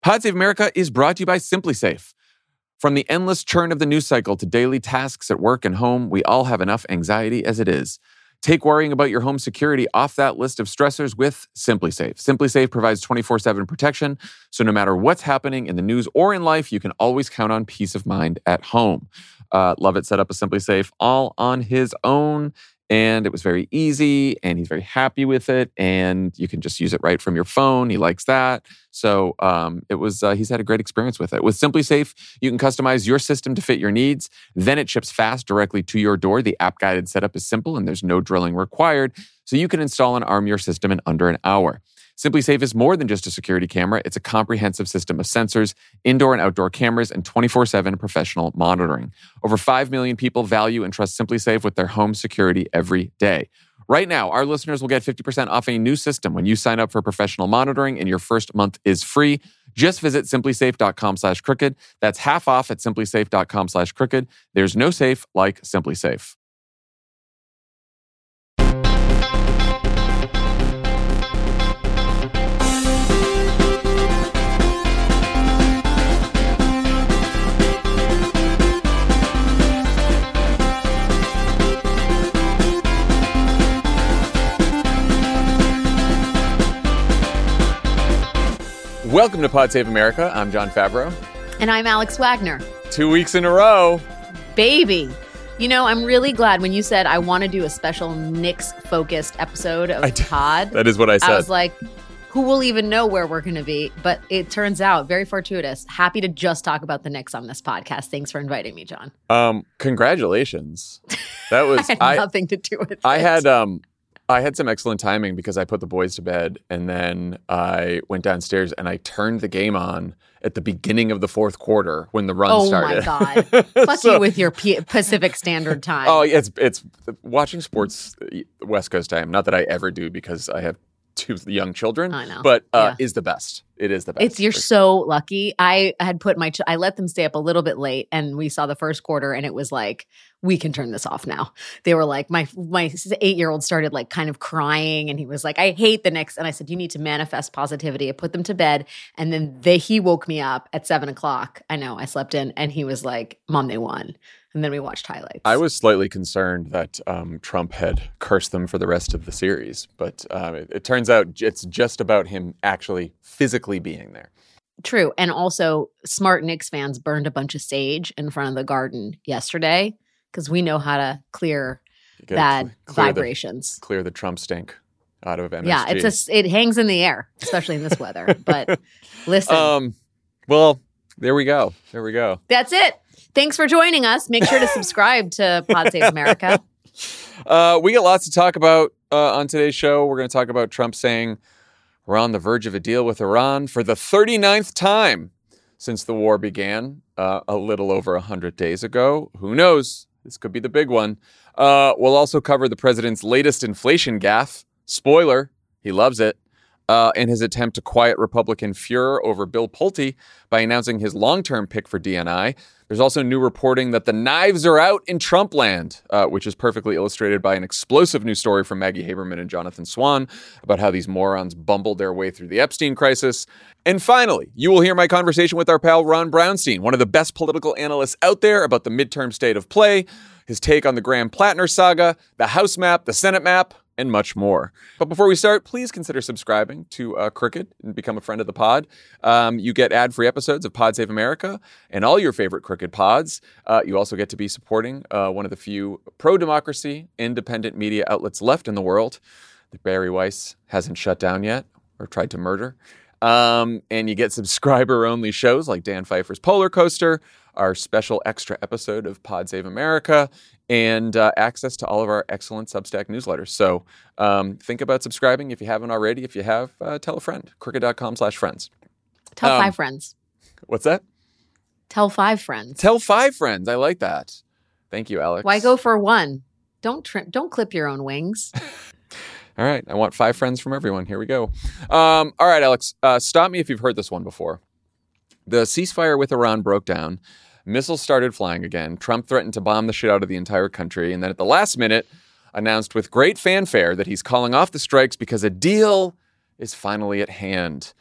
Pod Save America is brought to you by SimpliSafe. From the endless churn of the news cycle to daily tasks at work and home, we all have enough anxiety as it is. Take worrying about your home security off that list of stressors with SimpliSafe. SimpliSafe provides 24/7 protection, so no matter what's happening in the news or in life, you can always count on peace of mind at home. Lovett set up a SimpliSafe all on his own, and it was very easy, and he's very happy with it, and you can just use it right from your phone. He likes that. So he's had a great experience with it. With SimpliSafe, you can customize your system to fit your needs. Then it ships fast directly to your door. The app-guided setup is simple, and there's no drilling required, so you can install and arm your system in under an hour. SimpliSafe is more than just a security camera. It's a comprehensive system of sensors, indoor and outdoor cameras, and 24/7 professional monitoring. Over 5 million people value and trust SimpliSafe with their home security every day. Right now, our listeners will get 50% off a new system when you sign up for professional monitoring, and your first month is free. Just visit simplysafe.com/crooked. That's half off at simplysafe.com/crooked. There's no safe like SimpliSafe. Welcome to Pod Save America. I'm John Favreau. And I'm Alex Wagner. 2 weeks in a row. Baby. You know, I'm really glad when you said I want to do a special Knicks-focused episode of Pod. That is what I said. I was like, who will even know where we're going to be? But it turns out, very fortuitous. Happy to just talk about the Knicks on this podcast. Thanks for inviting me, John. Congratulations. That was I had nothing to do with it. I had some excellent timing because I put the boys to bed, and then I went downstairs and I turned the game on at the beginning of the fourth quarter when the run started. Oh my God. Fuck you with your Pacific Standard Time. Oh, it's watching sports West Coast time. Not that I ever do because I have two young children. I know. But is the best. It is the best. You're so lucky. I had put I let them stay up a little bit late, and we saw the first quarter, and it was like, we can turn this off now. They were like, my 8-year-old started like kind of crying, and he was like, I hate the Knicks. And I said, you need to manifest positivity. I put them to bed, and then he woke me up at 7:00. I know, I slept in, and he was like, Mom, they won. And then we watched highlights. I was slightly concerned that Trump had cursed them for the rest of the series, but it turns out it's just about him actually physically being there. True. And also, smart Knicks fans burned a bunch of sage in front of the Garden yesterday because we know how to clear bad vibrations. Clear the Trump stink out of MSG. Yeah, it hangs in the air, especially in this weather. But listen. Well, there we go. That's it. Thanks for joining us. Make sure to subscribe to Pod Save America. We got lots to talk about on today's show. We're going to talk about Trump saying we're on the verge of a deal with Iran for the 39th time since the war began a little over 100 days ago. Who knows? This could be the big one. We'll also cover the president's latest inflation gaffe. Spoiler, he loves it. And his attempt to quiet Republican furor over Bill Pulte by announcing his long-term pick for DNI. There's also new reporting that the knives are out in Trump land, which is perfectly illustrated by an explosive new story from Maggie Haberman and Jonathan Swan about how these morons bumbled their way through the Epstein crisis. And finally, you will hear my conversation with our pal Ron Brownstein, one of the best political analysts out there, about the midterm state of play, his take on the Graham-Plattner saga, the House map, the Senate map, and much more. But before we start, please consider subscribing to Crooked and become a friend of the pod. You get ad-free episodes of Pod Save America and all your favorite Crooked pods. You also get to be supporting one of the few pro-democracy, independent media outlets left in the world that Barry Weiss hasn't shut down yet or tried to murder. And you get subscriber-only shows like Dan Pfeiffer's Polar Coaster, our special extra episode of Pod Save America, and access to all of our excellent Substack newsletters. So think about subscribing if you haven't already. If you have, tell a friend. Crooked.com/friends. Tell 5 friends. What's that? Tell 5 friends. Tell 5 friends. I like that. Thank you, Alex. Why go for one? Don't clip your own wings. All right. I want 5 friends from everyone. Here we go. All right, Alex. Stop me if you've heard this one before. The ceasefire with Iran broke down. Missiles started flying again. Trump threatened to bomb the shit out of the entire country. And then at the last minute, announced with great fanfare that he's calling off the strikes because a deal is finally at hand.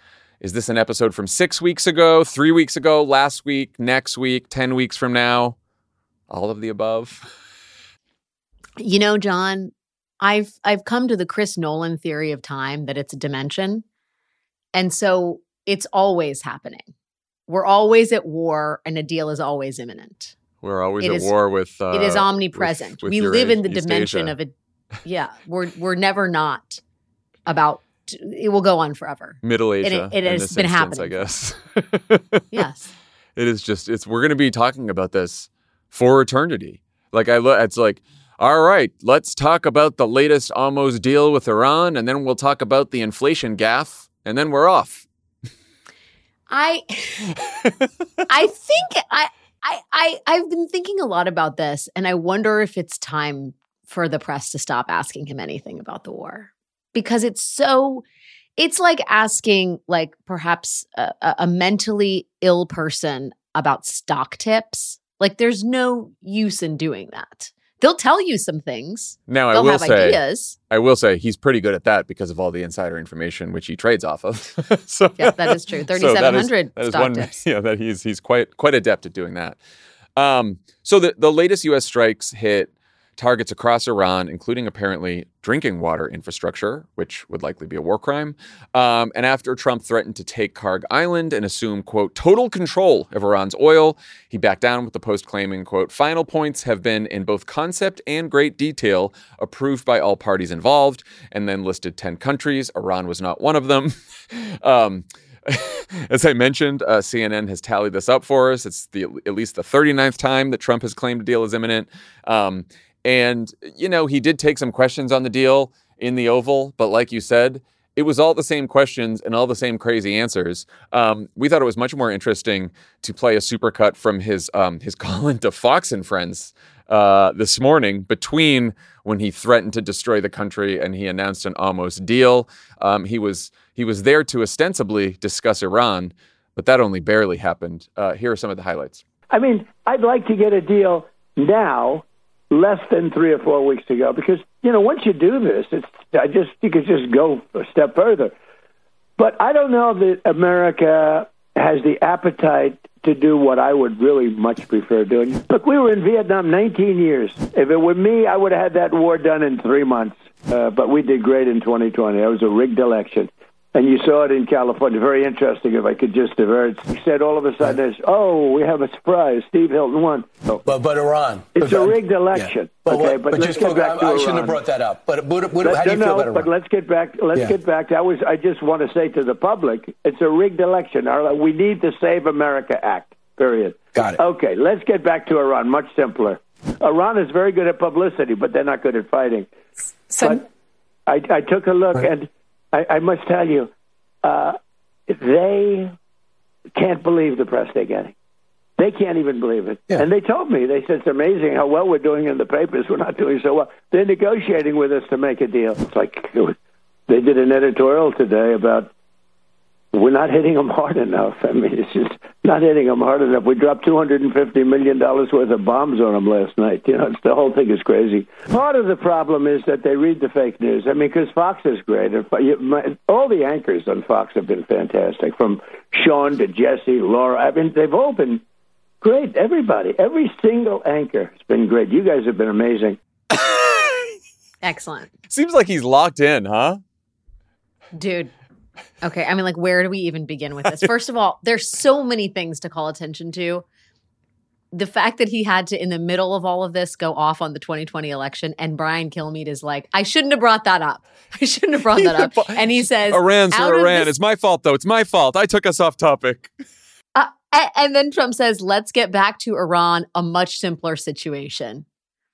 Is this an episode from 6 weeks ago, 3 weeks ago, last week, next week, 10 weeks from now? All of the above. You know, John, I've come to the Chris Nolan theory of time that it's a dimension. And so it's always happening. We're always at war and a deal is always imminent. We're always at war with... it is omnipresent. with we your live in the East dimension Asia. of it. Yeah, we're never not about... It will go on forever. Middle Asia. It in has this been instance, happening. I guess. Yes. It is just, we're going to be talking about this for eternity. Like, it's like, all right, let's talk about the latest almost deal with Iran, and then we'll talk about the inflation gaffe, and then we're off. I think I've been thinking a lot about this, and I wonder if it's time for the press to stop asking him anything about the war. Because it's like asking like perhaps a mentally ill person about stock tips. Like there's no use in doing that. They'll tell you some things. Now, They'll have ideas. I will say he's pretty good at that because of all the insider information which he trades off of. So, yeah, that is true. 3,700 stock tips. Yeah, that he's quite adept at doing that. So the latest U.S. strikes hit targets across Iran, including apparently drinking water infrastructure, which would likely be a war crime. And after Trump threatened to take Karg Island and assume, quote, total control of Iran's oil, he backed down with the Post claiming, quote, final points have been in both concept and great detail approved by all parties involved, and then listed 10 countries. Iran was not one of them. As I mentioned, CNN has tallied this up for us. It's at least the 39th time that Trump has claimed a deal is imminent. And, you know, he did take some questions on the deal in the Oval, but like you said, it was all the same questions and all the same crazy answers. We thought it was much more interesting to play a supercut from his call into Fox and Friends this morning between when he threatened to destroy the country and he announced an almost deal. He was there to ostensibly discuss Iran, but that only barely happened. Here are some of the highlights. I mean, I'd like to get a deal now, less than 3 or 4 weeks ago, because, you know, once you do this, you could just go a step further. But I don't know that America has the appetite to do what I would really much prefer doing. Look, we were in Vietnam 19 years. If it were me, I would have had that war done in 3 months. But we did great in 2020. It was a rigged election. And you saw it in California. Very interesting, if I could just divert. He said all of a sudden, we have a surprise. Steve Hilton won. But Iran. It's a rigged election. Yeah. Okay, but let's get back to Iran. I shouldn't have brought that up. But how do you feel about Iran? But let's get back. Get back. I just want to say to the public, it's a rigged election. We need the Save America Act, period. Got it. Okay, let's get back to Iran. Much simpler. Iran is very good at publicity, but they're not good at fighting. But I took a look, and I must tell you, they can't believe the press they're getting. They can't even believe it. Yeah. And they told me, they said, it's amazing how well we're doing in the papers. We're not doing so well. They're negotiating with us to make a deal. It's like they did an editorial today about we're not hitting them hard enough. I mean, it's just not hitting them hard enough. We dropped $250 million worth of bombs on them last night. You know, the whole thing is crazy. Part of the problem is that they read the fake news. I mean, because Fox is great. All the anchors on Fox have been fantastic, from Sean to Jesse, Laura. I mean, they've all been great. Everybody, every single anchor has been great. You guys have been amazing. Excellent. Seems like he's locked in, huh? Dude. Okay, I mean, like, where do we even begin with this? First of all, there's so many things to call attention to. The fact that he had to, in the middle of all of this, go off on the 2020 election, and Brian Kilmeade is like, I shouldn't have brought that up. And he says, Iran, sir, Iran. It's my fault, though. It's my fault. I took us off topic. And then Trump says, let's get back to Iran, a much simpler situation.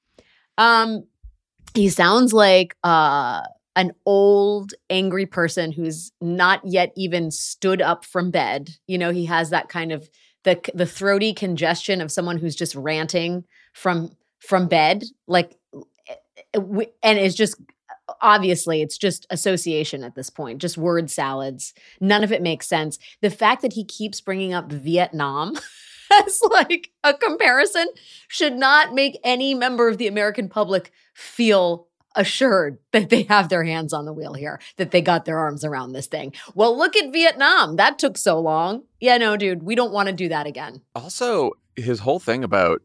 He sounds like an old, angry person who's not yet even stood up from bed. You know, he has that kind of the throaty congestion of someone who's just ranting from bed, like, and it's just, obviously, it's just association at this point, just word salads. None of it makes sense. The fact that he keeps bringing up Vietnam as like a comparison should not make any member of the American public feel assured that they have their hands on the wheel here, that they got their arms around this thing. Well, look at Vietnam. That took so long. Yeah, no, dude, we don't want to do that again. Also, his whole thing about,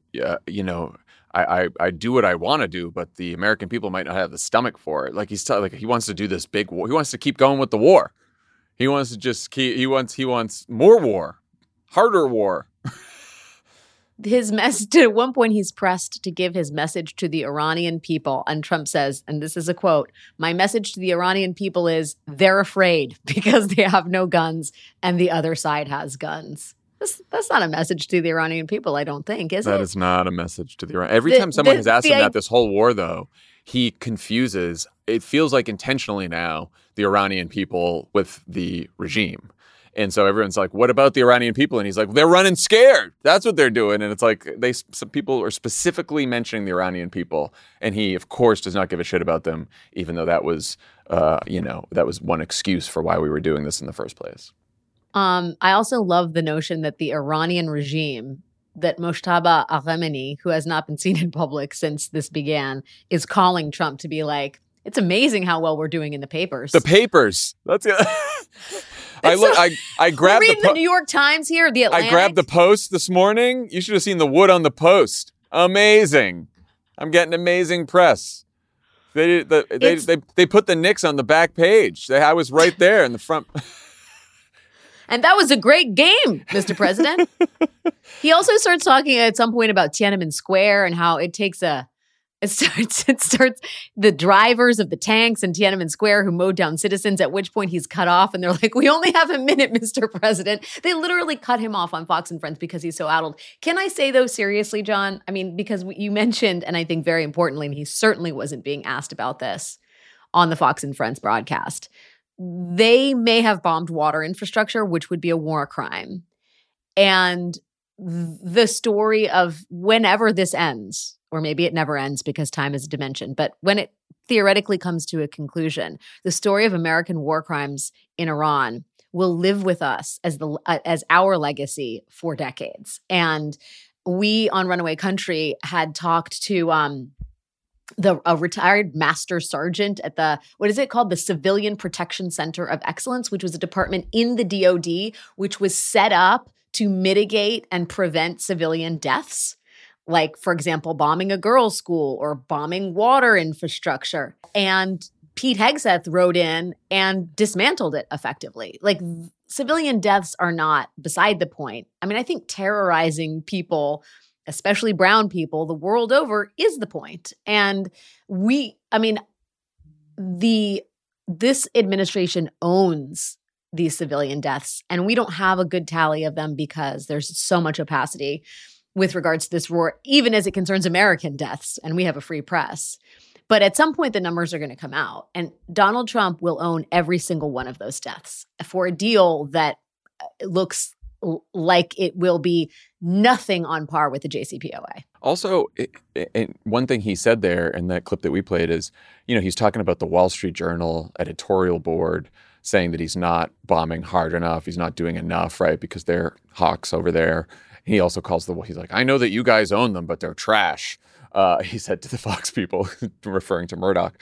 I do what I want to do, but the American people might not have the stomach for it. Like he wants to do this big war. He wants to keep going with the war. He wants to just keep. He wants more war, harder war. His message, at one point, he's pressed to give his message to the Iranian people. And Trump says, and this is a quote, "My message to the Iranian people is they're afraid because they have no guns and the other side has guns." That's not a message to the Iranian people, I don't think, is it? That is not a message to the Iranian. Every time someone has asked him that this whole war, though, he confuses, it feels like intentionally now, the Iranian people with the regime. And so everyone's like, what about the Iranian people? And he's like, they're running scared. That's what they're doing. And it's like some people are specifically mentioning the Iranian people. And he, of course, does not give a shit about them, even though that was, that was one excuse for why we were doing this in the first place. I also love the notion that the Iranian regime, that Mojtaba Khamenei, who has not been seen in public since this began, is calling Trump to be like, it's amazing how well we're doing in the papers. The papers. That's it. I grabbed the New York Times here, the Atlantic. I grabbed the Post this morning. You should have seen the wood on the Post. Amazing. I'm getting amazing press. They put the Knicks on the back page. I was right there in the front. And that was a great game, Mr. President. He also starts talking at some point about Tiananmen Square and how it starts the drivers of the tanks in Tiananmen Square who mowed down citizens, at which point he's cut off and they're like, we only have a minute, Mr. President. They literally cut him off on Fox and Friends because he's so addled. Can I say, though, seriously, John? I mean, because you mentioned, and I think very importantly, and he certainly wasn't being asked about this on the Fox and Friends broadcast, they may have bombed water infrastructure, which would be a war crime. And the story of whenever this ends, or maybe it never ends because time is a dimension, but when it theoretically comes to a conclusion, the story of American war crimes in Iran will live with us as our legacy for decades. And we on Runaway Country had talked to a retired master sergeant at what is it called? The Civilian Protection Center of Excellence, which was a department in the DoD, which was set up to mitigate and prevent civilian deaths. Like, for example, bombing a girls' school or bombing water infrastructure. And Pete Hegseth wrote in and dismantled it effectively. Like, civilian deaths are not beside the point. I mean, I think terrorizing people, especially brown people, the world over is the point. And this administration owns these civilian deaths, and we don't have a good tally of them because there's so much opacity with regards to this war, even as it concerns American deaths, and we have a free press. But at some point, the numbers are going to come out, and Donald Trump will own every single one of those deaths for a deal that looks like it will be nothing on par with the JCPOA. Also, one thing he said there in that clip that we played is, he's talking about the Wall Street Journal editorial board saying that he's not bombing hard enough, he's not doing enough, right, because they're hawks over there. He also calls he's like, I know that you guys own them, but they're trash. He said to the Fox people, referring to Murdoch.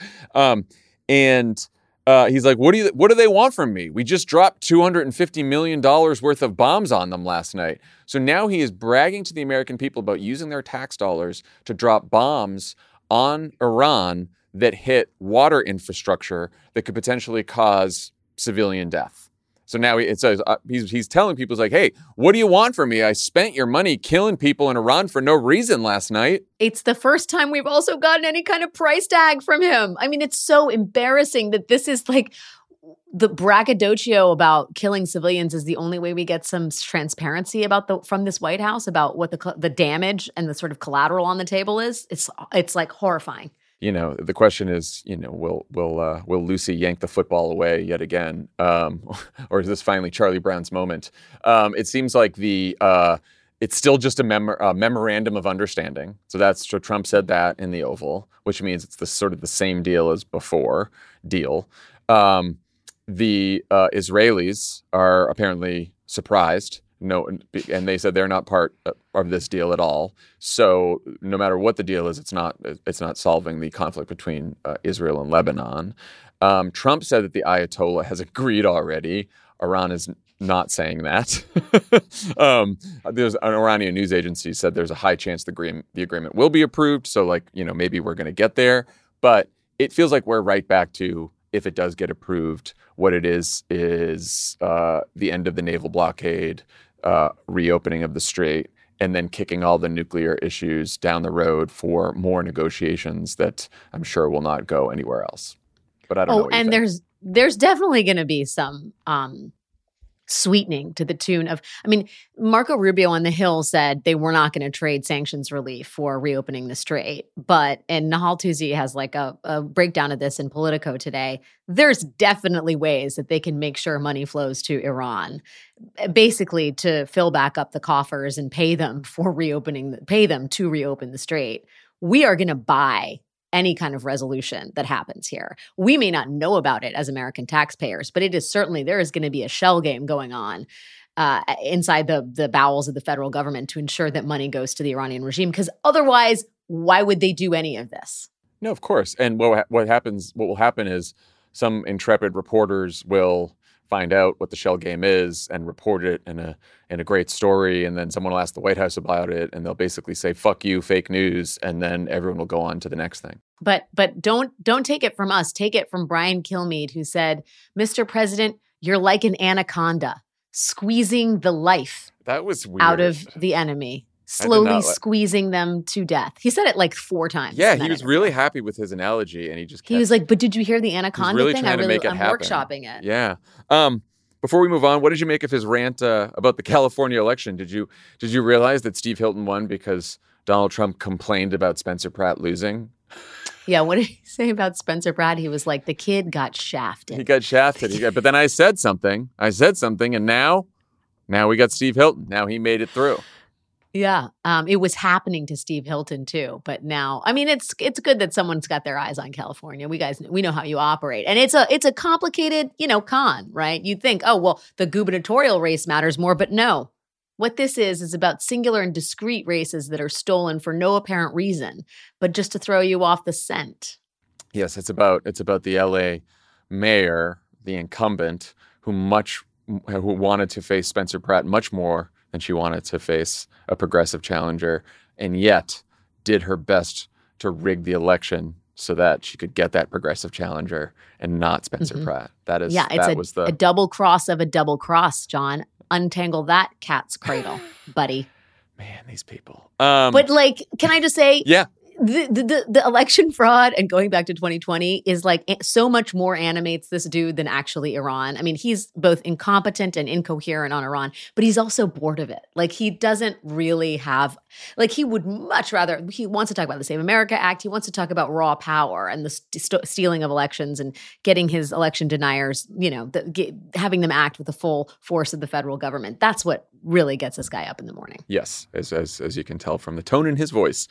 He's like, what do they want from me? We just dropped $250 million worth of bombs on them last night. So now he is bragging to the American people about using their tax dollars to drop bombs on Iran that hit water infrastructure that could potentially cause civilian death. So now he's telling people, he's like, hey, what do you want from me? I spent your money killing people in Iran for no reason last night. It's the first time we've also gotten any kind of price tag from him. I mean, it's so embarrassing that this is like the braggadocio about killing civilians is the only way we get some transparency from this White House about what the damage and the sort of collateral on the table is. It's like horrifying. The question is, will Lucy yank the football away yet again? Or is this finally Charlie Brown's moment? It seems like it's still just a memorandum of understanding. So Trump said that in the Oval, which means it's the same deal as before deal. The Israelis are apparently surprised No, and they said they're not part of this deal at all. So no matter what the deal is, it's not solving the conflict between Israel and Lebanon. Trump said that the Ayatollah has agreed already. Iran is not saying that. There's an Iranian news agency said there's a high chance the agreement will be approved. So maybe we're going to get there. But it feels like we're right back to, if it does get approved, what it is the end of the naval blockade, reopening of the strait, and then kicking all the nuclear issues down the road for more negotiations that I'm sure will not go anywhere else. But I don't know what you think. And there's definitely going to be some sweetening to the tune of, Marco Rubio on the Hill said they were not going to trade sanctions relief for reopening the strait. And Nahal Tuzi has a breakdown of this in Politico today. There's definitely ways that they can make sure money flows to Iran, basically to fill back up the coffers and pay them to reopen the strait. We are going to buy any kind of resolution that happens here. We may not know about it as American taxpayers, but it is certainly, there is going to be a shell game going on inside the bowels of the federal government to ensure that money goes to the Iranian regime, because otherwise, why would they do any of this? No, of course. And what will happen is some intrepid reporters will find out what the shell game is and report it in a great story, and then someone will ask the White House about it, and they'll basically say, "Fuck you, fake news," and then everyone will go on to the next thing. But don't take it from us. Take it from Brian Kilmeade, who said, "Mr. President, you're like an anaconda, squeezing the life out of the enemy, slowly squeezing them to death." He said it 4 times. Yeah, he was really happy with his analogy, and he was like, "But did you hear the anaconda really thing? I'm workshopping it." Yeah. Before we move on, what did you make of his rant about the California election? Did you realize that Steve Hilton won because Donald Trump complained about Spencer Pratt losing? Yeah, what did he say about Spencer Pratt? He was like, the kid got shafted. He got shafted. But then I said something, and now we got Steve Hilton. Now he made it through. Yeah, it was happening to Steve Hilton too. But now, it's good that someone's got their eyes on California. We know how you operate, and it's a complicated, con, right? You'd think, oh well, the gubernatorial race matters more, but no. What this is about singular and discrete races that are stolen for no apparent reason, but just to throw you off the scent. Yes, it's about the LA mayor, the incumbent, who wanted to face Spencer Pratt much more than she wanted to face a progressive challenger, and yet did her best to rig the election so that she could get that progressive challenger and not Spencer Pratt. It's a double cross of a double cross, John. Untangle that cat's cradle, buddy. Man, these people. But can I just say, yeah, the election fraud and going back to 2020 is so much more animates this dude than actually Iran. He's both incompetent and incoherent on Iran, but he's also bored of it. He doesn't really have, he would much rather, he wants to talk about the Save America Act. He wants to talk about raw power and the stealing of elections and getting his election deniers, having them act with the full force of the federal government. That's what really gets this guy up in the morning. Yes, as you can tell from the tone in his voice.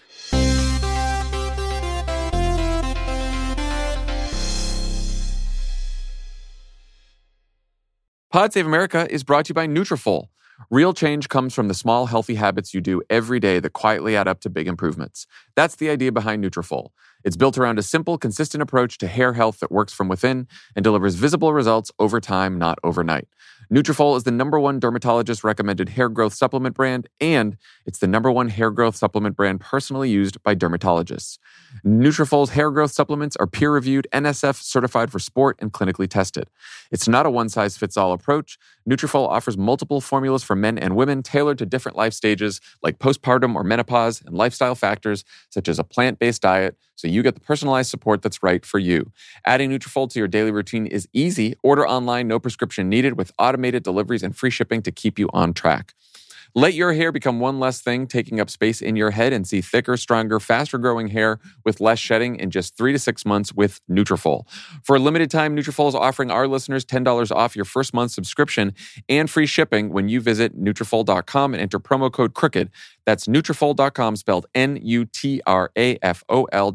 Pod Save America is brought to you by Nutrafol. Real change comes from the small, healthy habits you do every day that quietly add up to big improvements. That's the idea behind Nutrafol. It's built around a simple, consistent approach to hair health that works from within and delivers visible results over time, not overnight. Nutrafol is the #1 dermatologist-recommended hair growth supplement brand, and it's the #1 hair growth supplement brand personally used by dermatologists. Nutrafol's hair growth supplements are peer-reviewed, NSF certified for sport, and clinically tested. It's not a one-size-fits-all approach. Nutrafol offers multiple formulas for men and women tailored to different life stages like postpartum or menopause and lifestyle factors such as a plant-based diet, so you get the personalized support that's right for you. Adding Nutrafol to your daily routine is easy. Order online, no prescription needed, with automated deliveries and free shipping to keep you on track. Let your hair become one less thing taking up space in your head and see thicker, stronger, faster-growing hair with less shedding in just 3 to 6 months with Nutrafol. For a limited time, Nutrafol is offering our listeners $10 off your first month subscription and free shipping when you visit Nutrafol.com and enter promo code CROOKED. That's Nutrafol.com, spelled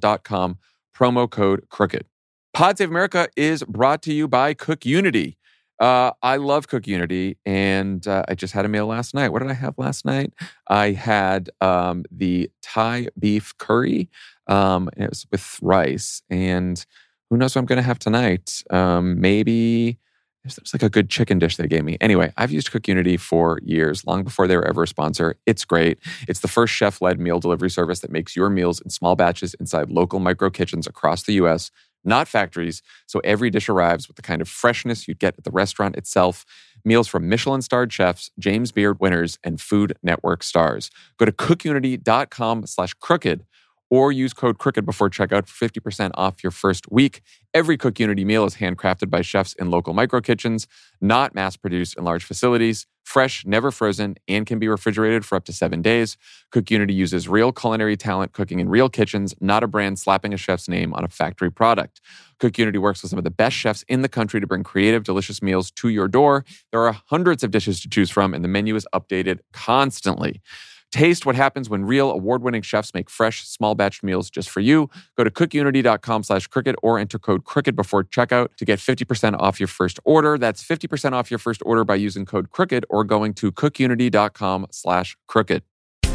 Nutrafol.com, promo code CROOKED. Pod Save America is brought to you by Cook Unity. I love Cook Unity, and I just had a meal last night. What did I have last night? I had the Thai beef curry. And it was with rice, and who knows what I'm going to have tonight? Maybe there's like a good chicken dish they gave me. Anyway, I've used Cook Unity for years, long before they were ever a sponsor. It's great. It's the first chef-led meal delivery service that makes your meals in small batches inside local micro kitchens across the U.S., not factories, so every dish arrives with the kind of freshness you'd get at the restaurant itself. Meals from Michelin-starred chefs, James Beard winners, and Food Network stars. Go to cookunity.com/crooked or use code CROOKED before checkout for 50% off your first week. Every Cook Unity meal is handcrafted by chefs in local micro kitchens, not mass-produced in large facilities. Fresh, never frozen, and can be refrigerated for up to 7 days. Cook Unity uses real culinary talent cooking in real kitchens, not a brand slapping a chef's name on a factory product. Cook Unity works with some of the best chefs in the country to bring creative, delicious meals to your door. There are hundreds of dishes to choose from, and the menu is updated constantly. Taste what happens when real award-winning chefs make fresh, small-batch meals just for you. Go to cookunity.com/crooked or enter code CROOKED before checkout to get 50% off your first order. That's 50% off your first order by using code CROOKED or going to cookunity.com/crooked.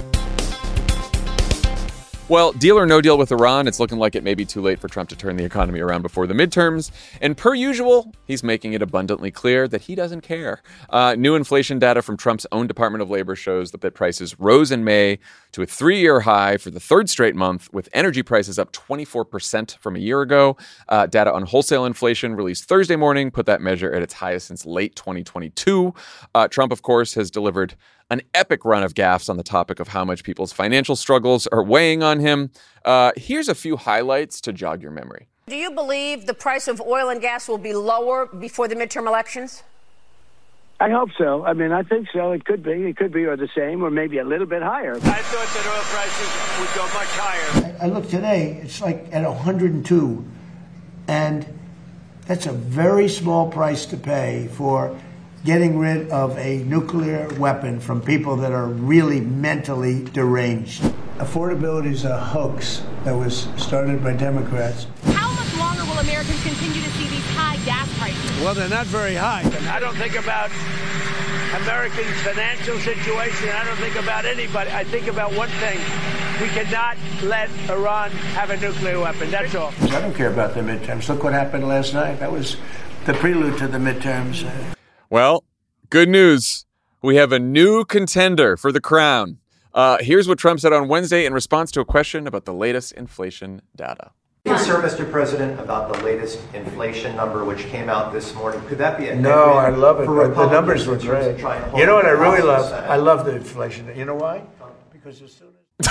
Well, deal or no deal with Iran, it's looking like it may be too late for Trump to turn the economy around before the midterms. And per usual, he's making it abundantly clear that he doesn't care. New inflation data from Trump's own Department of Labor shows that prices rose in May to a 3-year high for the third straight month, with energy prices up 24% from a year ago. Data on wholesale inflation released Thursday morning put that measure at its highest since late 2022. Trump, of course, has delivered an epic run of gaffes on the topic of how much people's financial struggles are weighing on him. Here's a few highlights to jog your memory. Do you believe the price of oil and gas will be lower before the midterm elections? I hope so. I mean, I think so. It could be, or the same, or maybe a little bit higher. I thought that oil prices would go much higher. I look today, it's like at 102, and that's a very small price to pay for getting rid of a nuclear weapon from people that are really mentally deranged. Affordability is a hoax that was started by Democrats. How much longer will Americans continue to see these high gas prices? Well, they're not very high. I don't think about Americans' financial situation. I don't think about anybody. I think about one thing. We cannot let Iran have a nuclear weapon. That's all. I don't care about the midterms. Look what happened last night. That was the prelude to the midterms. Well, good news. We have a new contender for the crown. Here's what Trump said on Wednesday in response to a question about the latest inflation data. Sir, Mr. President, about the latest inflation number which came out this morning. Could that be a No, I love it. The numbers were great. You know what I really love? I love the inflation. You know why? Because as soon as...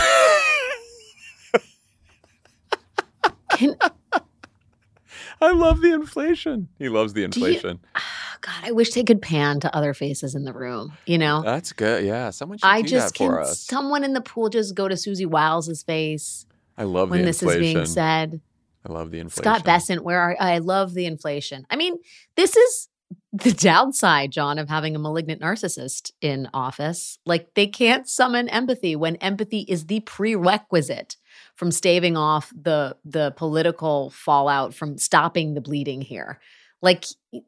I love the inflation. He loves the inflation. God, I wish they could pan to other faces in the room, you know? That's good. Yeah, someone should do that for us. Someone in the pool just go to Susie Wiles' face. I love the when inflation. this is being said. I love the inflation. Scott Bessent, I love the inflation. I mean, this is the downside, John, of having a malignant narcissist in office. Like, they can't summon empathy when empathy is the prerequisite from staving off the political fallout, from stopping the bleeding here. Like,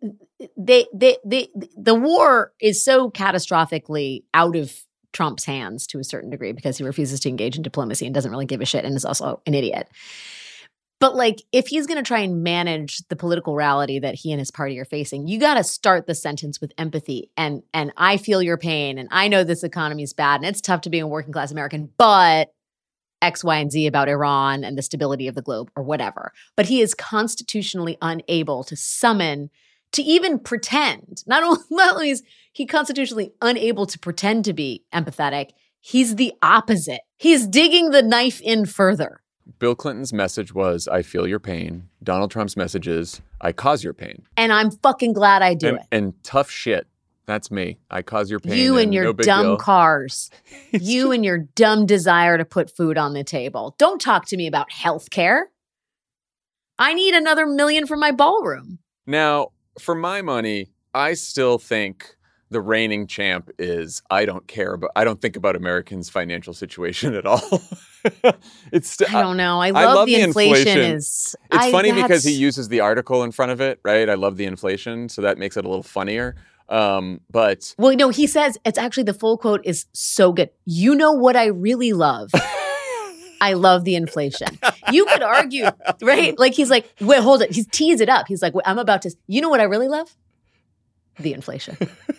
the war is so catastrophically out of Trump's hands to a certain degree because he refuses to engage in diplomacy and doesn't really give a shit and is also an idiot. But like, if he's going to try and manage the political reality that he and his party are facing, you got to start the sentence with empathy. And I feel your pain, and I know this economy is bad, and it's tough to be a working class American, but X, Y, and Z about Iran and the stability of the globe or whatever. But he is constitutionally unable to summon, to even pretend. Not only is he constitutionally unable to pretend to be empathetic, he's the opposite. He's digging the knife in further. Bill Clinton's message was, I feel your pain. Donald Trump's message is, I cause your pain. And I'm fucking glad I do it. And tough shit. That's me. I cause your pain. You and your dumb cars. You and your dumb desire to put food on the table. Don't talk to me about health care. I need another $1 million for my ballroom. Now, for my money, I still think the reigning champ is I don't think about Americans' financial situation at all. I don't know. I love the inflation. It's funny because he uses the article in front of it, right? I love the inflation, so that makes it a little funnier. But no, he says it's actually the full quote is so good. You know what I really love? I love the inflation. You could argue, right? Like he's like, wait, hold it. He's teased it up. He's like, I'm about to. You know what I really love? The inflation.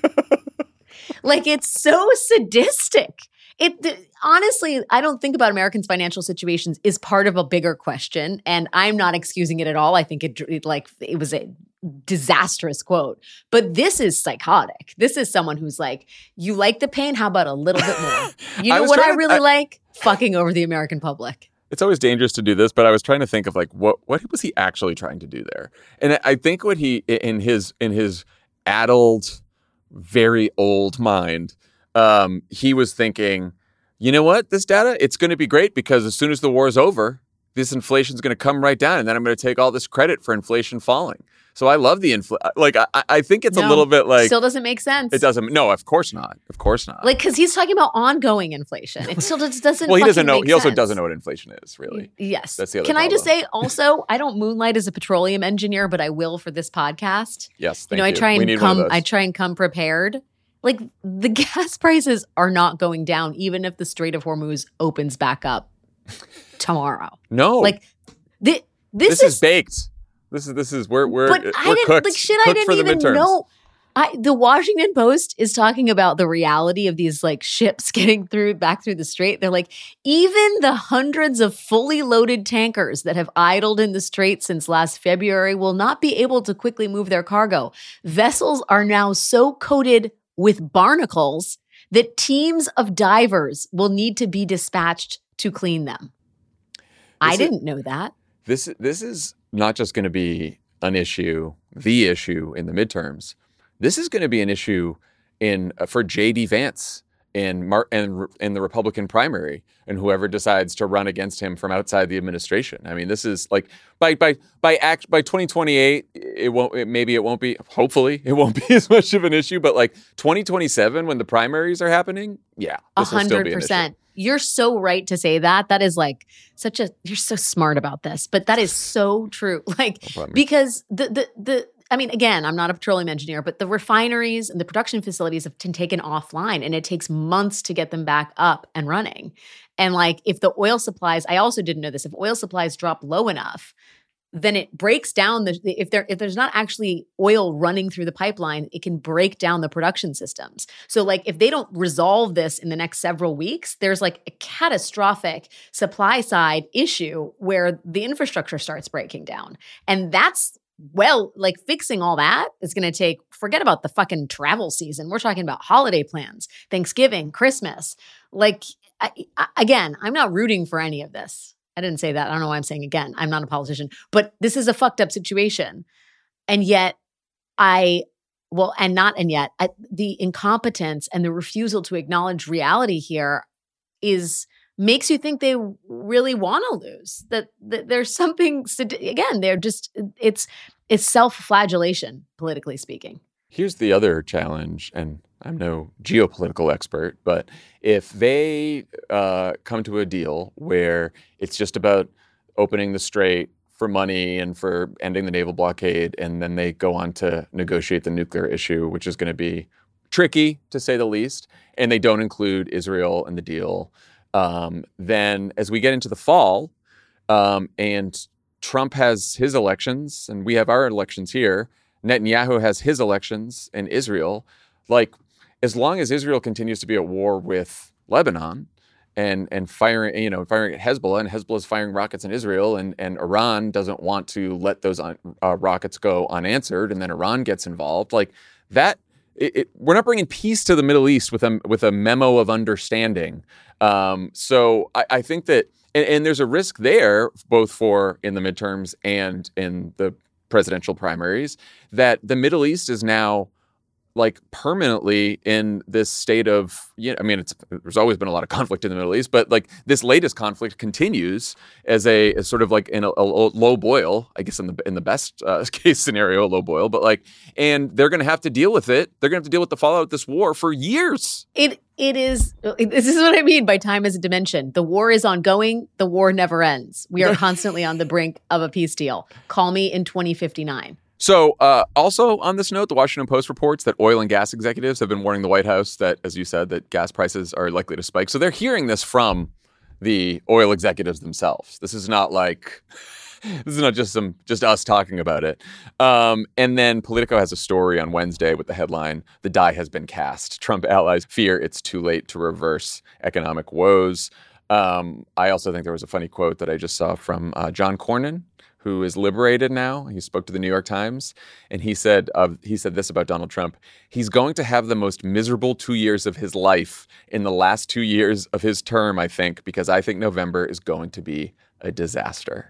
Like it's so sadistic. Honestly, I don't think about Americans' financial situations is part of a bigger question, and I'm not excusing it at all. I think it was a disastrous quote, but this is psychotic. This is someone who's like, you like the pain? How about a little bit more? You know what I really like? Fucking over the American public. It's always dangerous to do this, but I was trying to think of like what was he actually trying to do there? And I think what he in his addled, very old mind, he was thinking, you know what, this data, it's going to be great because as soon as the war is over, this inflation is going to come right down, and then I'm going to take all this credit for inflation falling. So I love the I think it's a little bit like still doesn't make sense. It doesn't. No, of course not. Of course not. Like because he's talking about ongoing inflation. It still just doesn't. Well, he doesn't know. He also sense. doesn't know what inflation is really. Yes, that's the other. Can problem. I just say also, I don't moonlight as a petroleum engineer, but I will for this podcast. Yes, thank you. I try and come prepared. Like the gas prices are not going down, even if the Strait of Hormuz opens back tomorrow. No, like this is baked. This is we're cooked. I didn't even know. The Washington Post is talking about the reality of these like ships getting back through the strait. They're like, even the hundreds of fully loaded tankers that have idled in the strait since last February will not be able to quickly move their cargo. Vessels are now so coated with barnacles that teams of divers will need to be dispatched to clean them. I didn't know that. This is not just going to be the issue in the midterms. This is going to be an issue for J.D. Vance in the Republican primary and whoever decides to run against him from outside the administration. I mean, this is like by 2028, it won't be. Hopefully, it won't be as much of an issue. But like 2027, when the primaries are happening, yeah, this will still be an issue. 100%. You're so right to say that. That is like you're so smart about this, but that is so true. Like, because I mean, again, I'm not a petroleum engineer, but the refineries and the production facilities have been taken offline and it takes months to get them back up and running. And like, if the oil supplies, I also didn't know this, if oil supplies drop low enough, then it breaks down if there's not actually oil running through the pipeline, it can break down the production systems. So like if they don't resolve this in the next several weeks, there's like a catastrophic supply side issue where the infrastructure starts breaking down. And that's like fixing all that is going to take, forget about the fucking travel season. We're talking about holiday plans, Thanksgiving, Christmas. Like, again, I'm not rooting for any of this. I didn't say that. I don't know why I'm saying again. I'm not a politician, but this is a fucked up situation. And yet the incompetence and the refusal to acknowledge reality here makes you think they really want to lose, that there's something, again, it's self-flagellation, politically speaking. Here's the other challenge, and I'm no geopolitical expert, but if they come to a deal where it's just about opening the strait for money and for ending the naval blockade, and then they go on to negotiate the nuclear issue, which is going to be tricky, to say the least, and they don't include Israel in the deal, then as we get into the fall, and Trump has his elections, and we have our elections here, Netanyahu has his elections in Israel, like, as long as Israel continues to be at war with Lebanon and firing at Hezbollah, and Hezbollah is firing rockets in Israel, and Iran doesn't want to let those rockets go unanswered, and then Iran gets involved, like that. We're not bringing peace to the Middle East with a memo of understanding. So I think that, and there's a risk there, both for in the midterms and in the presidential primaries, that the Middle East is now like permanently in this state of, I mean, there's always been a lot of conflict in the Middle East, but like this latest conflict continues as sort of like in a low boil, I guess in the best case scenario, a low boil, but like, and they're going to have to deal with it. They're going to have to deal with the fallout of this war for years. This is what I mean by time as a dimension. The war is ongoing. The war never ends. We are constantly on the brink of a peace deal. Call me in 2059. So also on this note, the Washington Post reports that oil and gas executives have been warning the White House that, as you said, that gas prices are likely to spike. So they're hearing this from the oil executives themselves. This is not like, this is not just us talking about it. And then Politico has a story on Wednesday with the headline, "The die has been cast. Trump allies fear it's too late to reverse economic woes." I also think there was a funny quote that I just saw from John Cornyn, who is liberated now. He spoke to the New York Times, and he said this about Donald Trump: "He's going to have the most miserable 2 years of his life in the last 2 years of his term, I think, because I think November is going to be a disaster."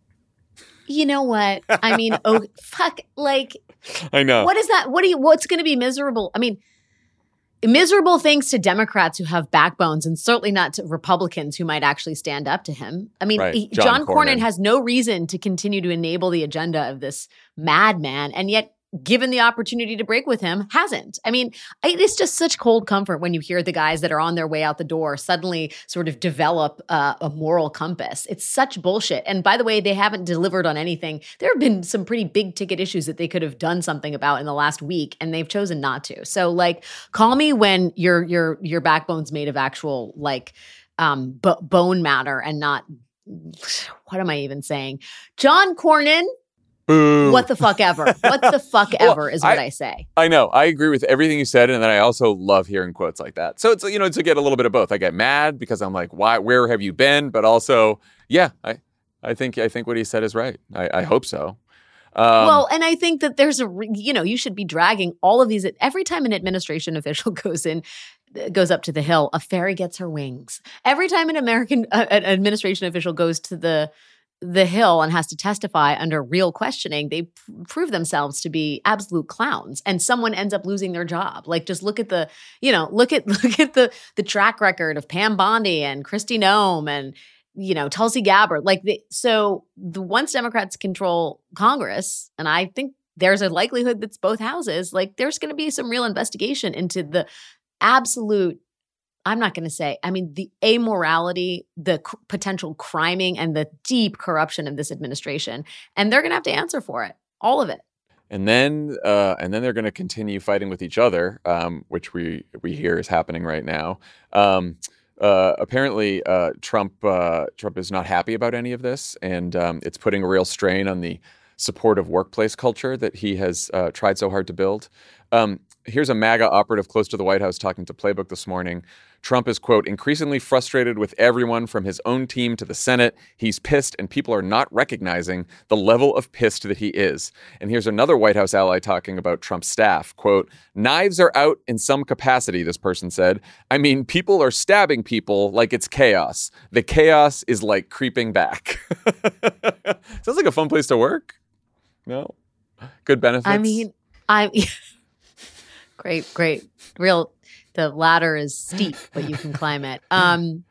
You know what? I mean, oh, fuck, like, I know. What is that? What's going to be miserable? I mean, miserable things to Democrats who have backbones, and certainly not to Republicans who might actually stand up to him. I mean, right. John Cornyn has no reason to continue to enable the agenda of this madman, and yet, given the opportunity to break with him, hasn't. I mean, it's just such cold comfort when you hear the guys that are on their way out the door suddenly sort of develop a moral compass. It's such bullshit. And by the way, they haven't delivered on anything. There have been some pretty big ticket issues that they could have done something about in the last week, and they've chosen not to. So, like, call me when your backbone's made of actual like bone matter and not. What am I even saying? John Cornyn. Boo. What the fuck ever. What the fuck ever is what I say. I know. I agree with everything you said. And then I also love hearing quotes like that. So it's, to get a little bit of both. I get mad because I'm like, where have you been? But also, yeah, I think what he said is right. I hope so. Well, and I think that there's you should be dragging all of these. Every time an administration official goes up to the Hill, a fairy gets her wings. Every time an administration official goes to the Hill and has to testify under real questioning, they prove themselves to be absolute clowns, and someone ends up losing their job. Like, just look at the track record of Pam Bondi and Kristi Noem and Tulsi Gabbard. Once Democrats control Congress, and I think there's a likelihood that's both houses, like, there's going to be some real investigation into the absolute. I'm not going to say, the amorality, the potential criming, and the deep corruption of this administration. And they're going to have to answer for it. All of it. And then they're going to continue fighting with each other, which we hear is happening right now. Apparently, Trump is not happy about any of this, and it's putting a real strain on the supportive workplace culture that he has tried so hard to build. Here's a MAGA operative close to the White House talking to Playbook this morning. Trump is, quote, increasingly frustrated with everyone from his own team to the Senate. He's pissed, and people are not recognizing the level of pissed that he is. And here's another White House ally talking about Trump's staff. Quote, knives are out in some capacity, this person said. I mean, people are stabbing people like it's chaos. The chaos is like creeping back. Sounds like a fun place to work. No? Good benefits? Great. The ladder is steep, but you can climb it. The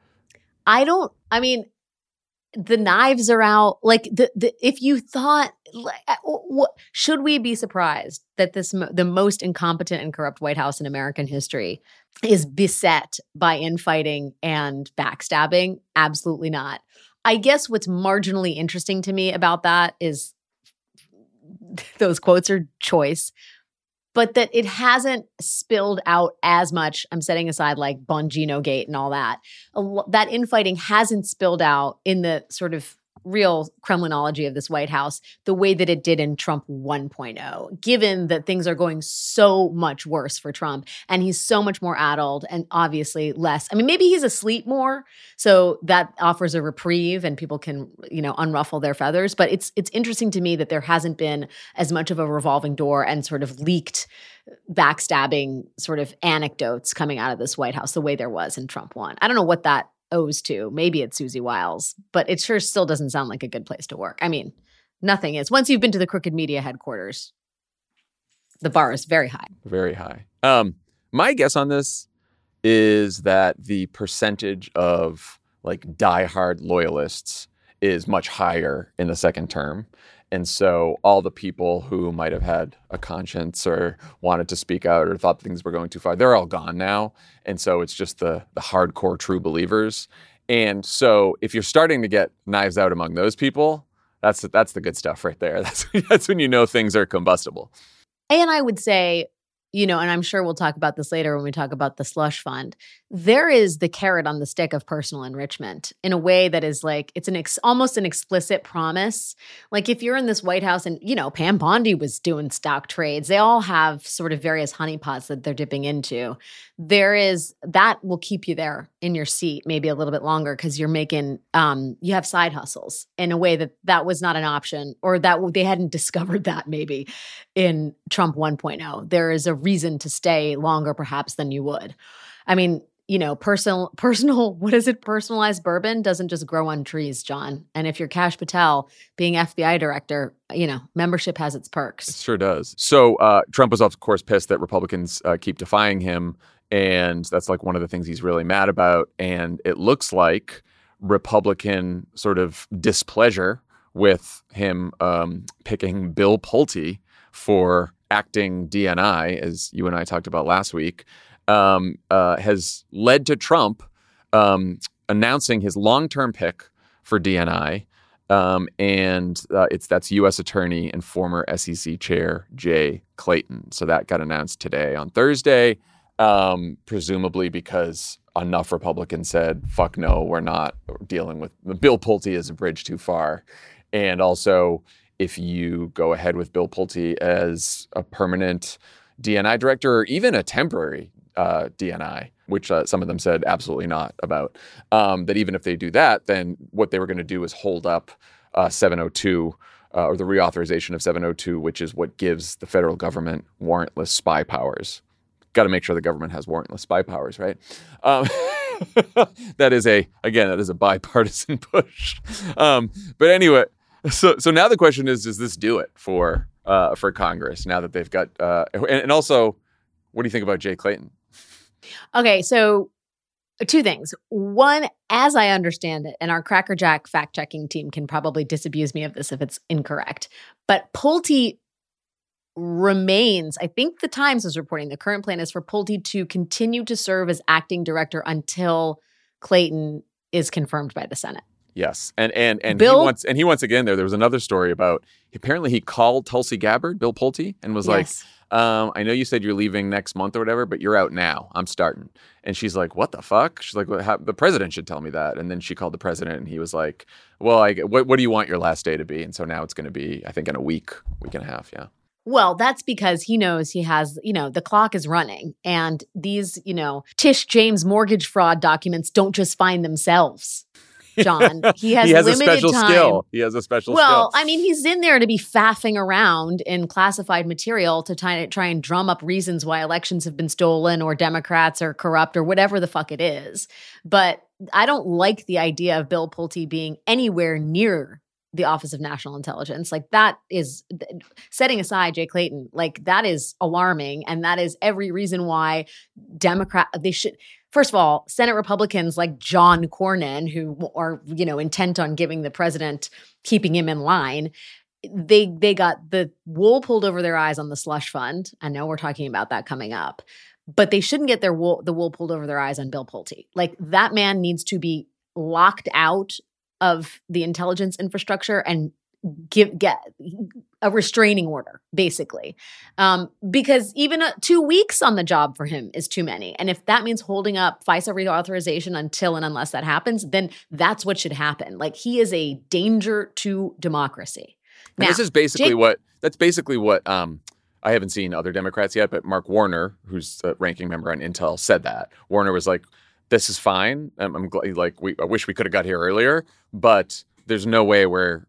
knives are out. Like, if you thought, should we be surprised that the most incompetent and corrupt White House in American history is beset by infighting and backstabbing? Absolutely not. I guess what's marginally interesting to me about that is those quotes are choice, but that it hasn't spilled out as much. I'm setting aside like Bongino Gate and all that. That infighting hasn't spilled out in the sort of real Kremlinology of this White House the way that it did in Trump 1.0, given that things are going so much worse for Trump and he's so much more addled and obviously less. Maybe he's asleep more, so that offers a reprieve and people can, unruffle their feathers. But it's interesting to me that there hasn't been as much of a revolving door and sort of leaked backstabbing sort of anecdotes coming out of this White House the way there was in Trump 1. I don't know what that owes to. Maybe it's Susie Wiles, but it sure still doesn't sound like a good place to work. Nothing is. Once you've been to the crooked media headquarters, The bar is very high. Very high. My guess on this is that the percentage of like diehard loyalists is much higher in the second term. And so all the people who might have had a conscience or wanted to speak out or thought things were going too far, they're all gone now. And so it's just the hardcore true believers. And so if you're starting to get knives out among those people, that's the good stuff right there. That's when you know things are combustible. And I would say, and I'm sure we'll talk about this later when we talk about the slush fund, there is the carrot on the stick of personal enrichment in a way that is like, it's almost an explicit promise. Like if you're in this White House and, Pam Bondi was doing stock trades, they all have sort of various honeypots that they're dipping into. That will keep you there in your seat maybe a little bit longer because you're making, you have side hustles in a way that was not an option or that they hadn't discovered that maybe in Trump 1.0. There is a reason to stay longer perhaps than you would. I mean, personal, what is it? Personalized bourbon doesn't just grow on trees, John. And if you're Kash Patel being FBI director, membership has its perks. It sure does. So Trump was, of course, pissed that Republicans keep defying him. And that's like one of the things he's really mad about. And it looks like Republican sort of displeasure with him picking Bill Pulte for acting DNI, as you and I talked about last week, has led to Trump announcing his long-term pick for DNI. That's U.S. Attorney and former SEC Chair Jay Clayton. So that got announced today on Thursday, presumably because enough Republicans said, fuck no, we're not dealing with Bill Pulte is a bridge too far. And also, if you go ahead with Bill Pulte as a permanent DNI director or even a temporary DNI, which some of them said absolutely not about, that even if they do that, then what they were going to do is hold up 702 or the reauthorization of 702, which is what gives the federal government warrantless spy powers. Got to make sure the government has warrantless spy powers, right? That is a bipartisan push. But anyway, so now the question is, does this do it for Congress now that they've got and also, what do you think about Jay Clayton? Okay, so two things. One, as I understand it, and our Crackerjack fact-checking team can probably disabuse me of this if it's incorrect, but Pulte remains, I think the Times was reporting, the current plan is for Pulte to continue to serve as acting director until Clayton is confirmed by the Senate. Yes. And Bill, he once again there was another story about apparently he called Tulsi Gabbard, Bill Pulte, and was like, I know you said you're leaving next month or whatever, but you're out now. I'm starting. And she's like, what the fuck? She's like, the president should tell me that. And then she called the president and he was like, well, what do you want your last day to be? And so now it's going to be, I think, in a week and a half. Yeah. Well, that's because he knows he has, the clock is running and these, Tish James mortgage fraud documents don't just find themselves. John, he has limited a special time. Skill. He has a special skill. Well, I mean, he's in there to be faffing around in classified material to try and drum up reasons why elections have been stolen or Democrats are corrupt or whatever the fuck it is. But I don't like the idea of Bill Pulte being anywhere near the Office of National Intelligence. Like that is, setting aside Jay Clayton, like that is alarming. And that is every reason why they should. First of all, Senate Republicans like John Cornyn, who are, intent on giving the president, keeping him in line, they got the wool pulled over their eyes on the slush fund. I know we're talking about that coming up, but they shouldn't get the wool pulled over their eyes on Bill Pulte. Like that man needs to be locked out of the intelligence infrastructure and get a restraining order, basically. Because even 2 weeks on the job for him is too many. And if that means holding up FISA reauthorization until and unless that happens, then that's what should happen. Like he is a danger to democracy. Now, this is basically what I haven't seen other Democrats yet, but Mark Warner, who's a ranking member on Intel, said that. Warner was like, this is fine. I'm glad, I wish we could have got here earlier, but there's no way there's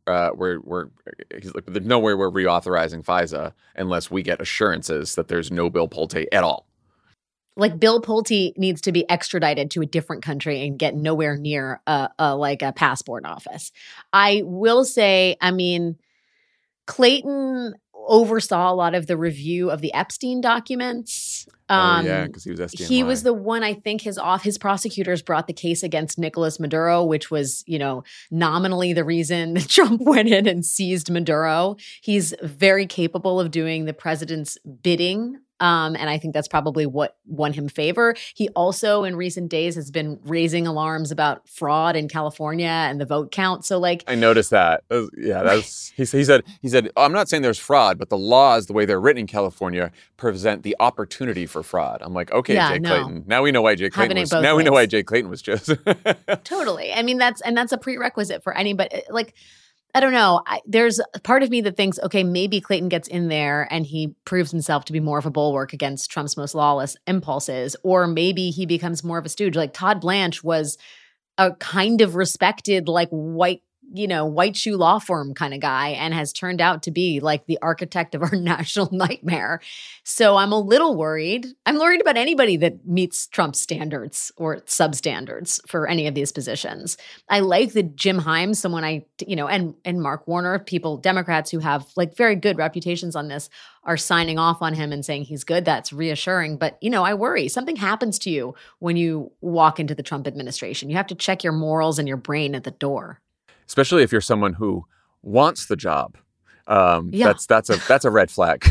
no way we're reauthorizing FISA unless we get assurances that there's no Bill Pulte at all. Like Bill Pulte needs to be extradited to a different country and get nowhere near a passport office. I will say, I mean, Clayton oversaw a lot of the review of the Epstein documents. Because he was SDNY. He was the one, I think his prosecutors brought the case against Nicolas Maduro, which was, nominally the reason that Trump went in and seized Maduro. He's very capable of doing the president's bidding. And I think that's probably what won him favor. He also, in recent days, has been raising alarms about fraud in California and the vote count. So, I noticed that. He said, I'm not saying there's fraud, but the laws, the way they're written in California, present the opportunity for fraud. I'm like, okay, Jay Clayton. Now we know why Jay Clayton was. Now we know why Jay Clayton was just totally. I mean, that's a prerequisite for anybody. I don't know. There's a part of me that thinks, okay, maybe Clayton gets in there and he proves himself to be more of a bulwark against Trump's most lawless impulses, or maybe he becomes more of a stooge. Todd Blanche was a kind of respected, white shoe law firm kind of guy, and has turned out to be the architect of our national nightmare. So I'm a little worried. I'm worried about anybody that meets Trump's standards or substandards for any of these positions. I like that Jim Himes, someone and Mark Warner, people, Democrats who have very good reputations on this, are signing off on him and saying he's good. That's reassuring. But, I worry. Something happens to you when you walk into the Trump administration. You have to check your morals and your brain at the door. Especially if you're someone who wants the job. That's a red flag.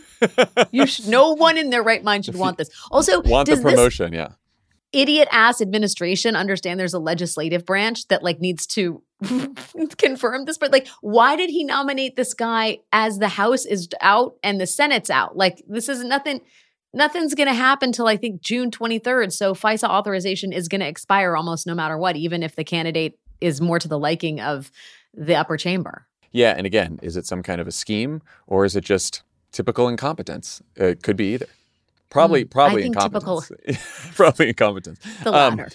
No one in their right mind should want this. Also, want the promotion, idiot-ass administration understand there's a legislative branch that needs to confirm this? But why did he nominate this guy as the House is out and the Senate's out? This is nothing. Nothing's going to happen till I think June 23rd. So FISA authorization is going to expire almost no matter what, even if the candidate is more to the liking of the upper chamber. Yeah. And again, is it some kind of a scheme, or is it just typical incompetence? It could be either. Probably incompetence. Probably incompetence. The latter.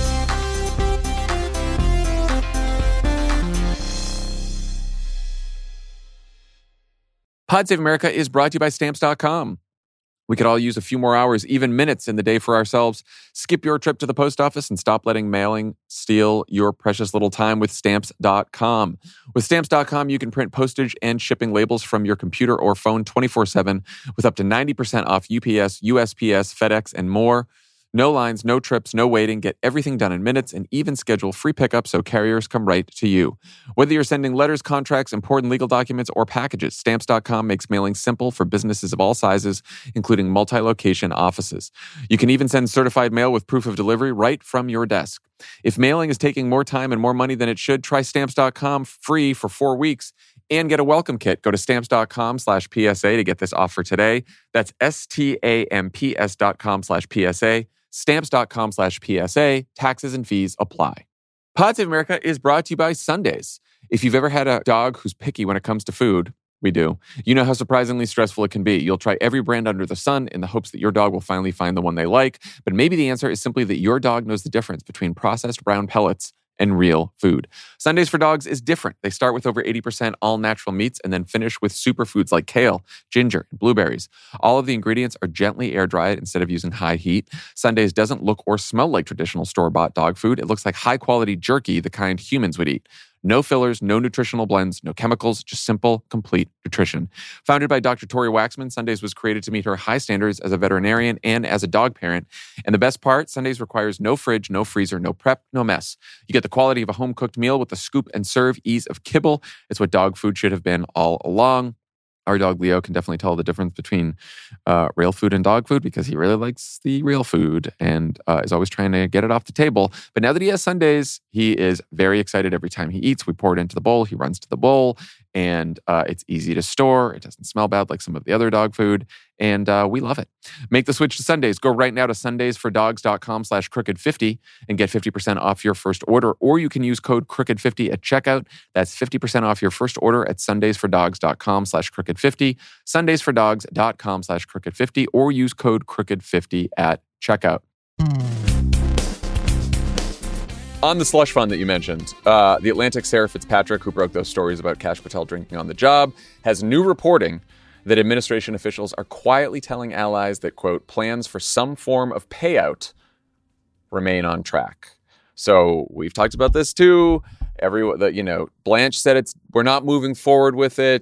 Pod Save America is brought to you by Stamps.com. We could all use a few more hours, even minutes in the day for ourselves. Skip your trip to the post office and stop letting mailing steal your precious little time with Stamps.com. With Stamps.com, you can print postage and shipping labels from your computer or phone 24/7 with up to 90% off UPS, USPS, FedEx, and more. No lines, no trips, no waiting. Get everything done in minutes and even schedule free pickup so carriers come right to you. Whether you're sending letters, contracts, important legal documents, or packages, Stamps.com makes mailing simple for businesses of all sizes, including multi-location offices. You can even send certified mail with proof of delivery right from your desk. If mailing is taking more time and more money than it should, try Stamps.com free for 4 weeks and get a welcome kit. Go to Stamps.com/PSA to get this offer today. That's STAMPS.com/PSA. Stamps.com/PSA. Taxes and fees apply. Pod Save America is brought to you by Sundays. If you've ever had a dog who's picky when it comes to food, we do, you know how surprisingly stressful it can be. You'll try every brand under the sun in the hopes that your dog will finally find the one they like. But maybe the answer is simply that your dog knows the difference between processed brown pellets and real food. Sundays for Dogs is different. They start with over 80% all-natural meats and then finish with superfoods like kale, ginger, and blueberries. All of the ingredients are gently air-dried instead of using high heat. Sundays doesn't look or smell like traditional store-bought dog food. It looks like high-quality jerky, the kind humans would eat. No fillers, no nutritional blends, no chemicals, just simple, complete nutrition. Founded by Dr. Tori Waxman, Sundays was created to meet her high standards as a veterinarian and as a dog parent. And the best part, Sundays requires no fridge, no freezer, no prep, no mess. You get the quality of a home-cooked meal with the scoop and serve ease of kibble. It's what dog food should have been all along. Our dog Leo can definitely tell the difference between real food and dog food because he really likes the real food and is always trying to get it off the table. But now that he has Sundays, he is very excited every time he eats. We pour it into the bowl. He runs to the bowl, and it's easy to store. It doesn't smell bad like some of the other dog food, and we love it. Make the switch to Sundays. Go right now to sundaysfordogs.com/crooked50 and get 50% off your first order, or you can use code crooked50 at checkout. That's 50% off your first order at sundaysfordogs.com/crooked50, sundaysfordogs.com/crooked50, or use code crooked50 at checkout. On the slush fund that you mentioned, the Atlantic's Sarah Fitzpatrick, who broke those stories about Kash Patel drinking on the job, has new reporting that administration officials are quietly telling allies that, quote, plans for some form of payout remain on track. So we've talked about this too. Blanche said we're not moving forward with it.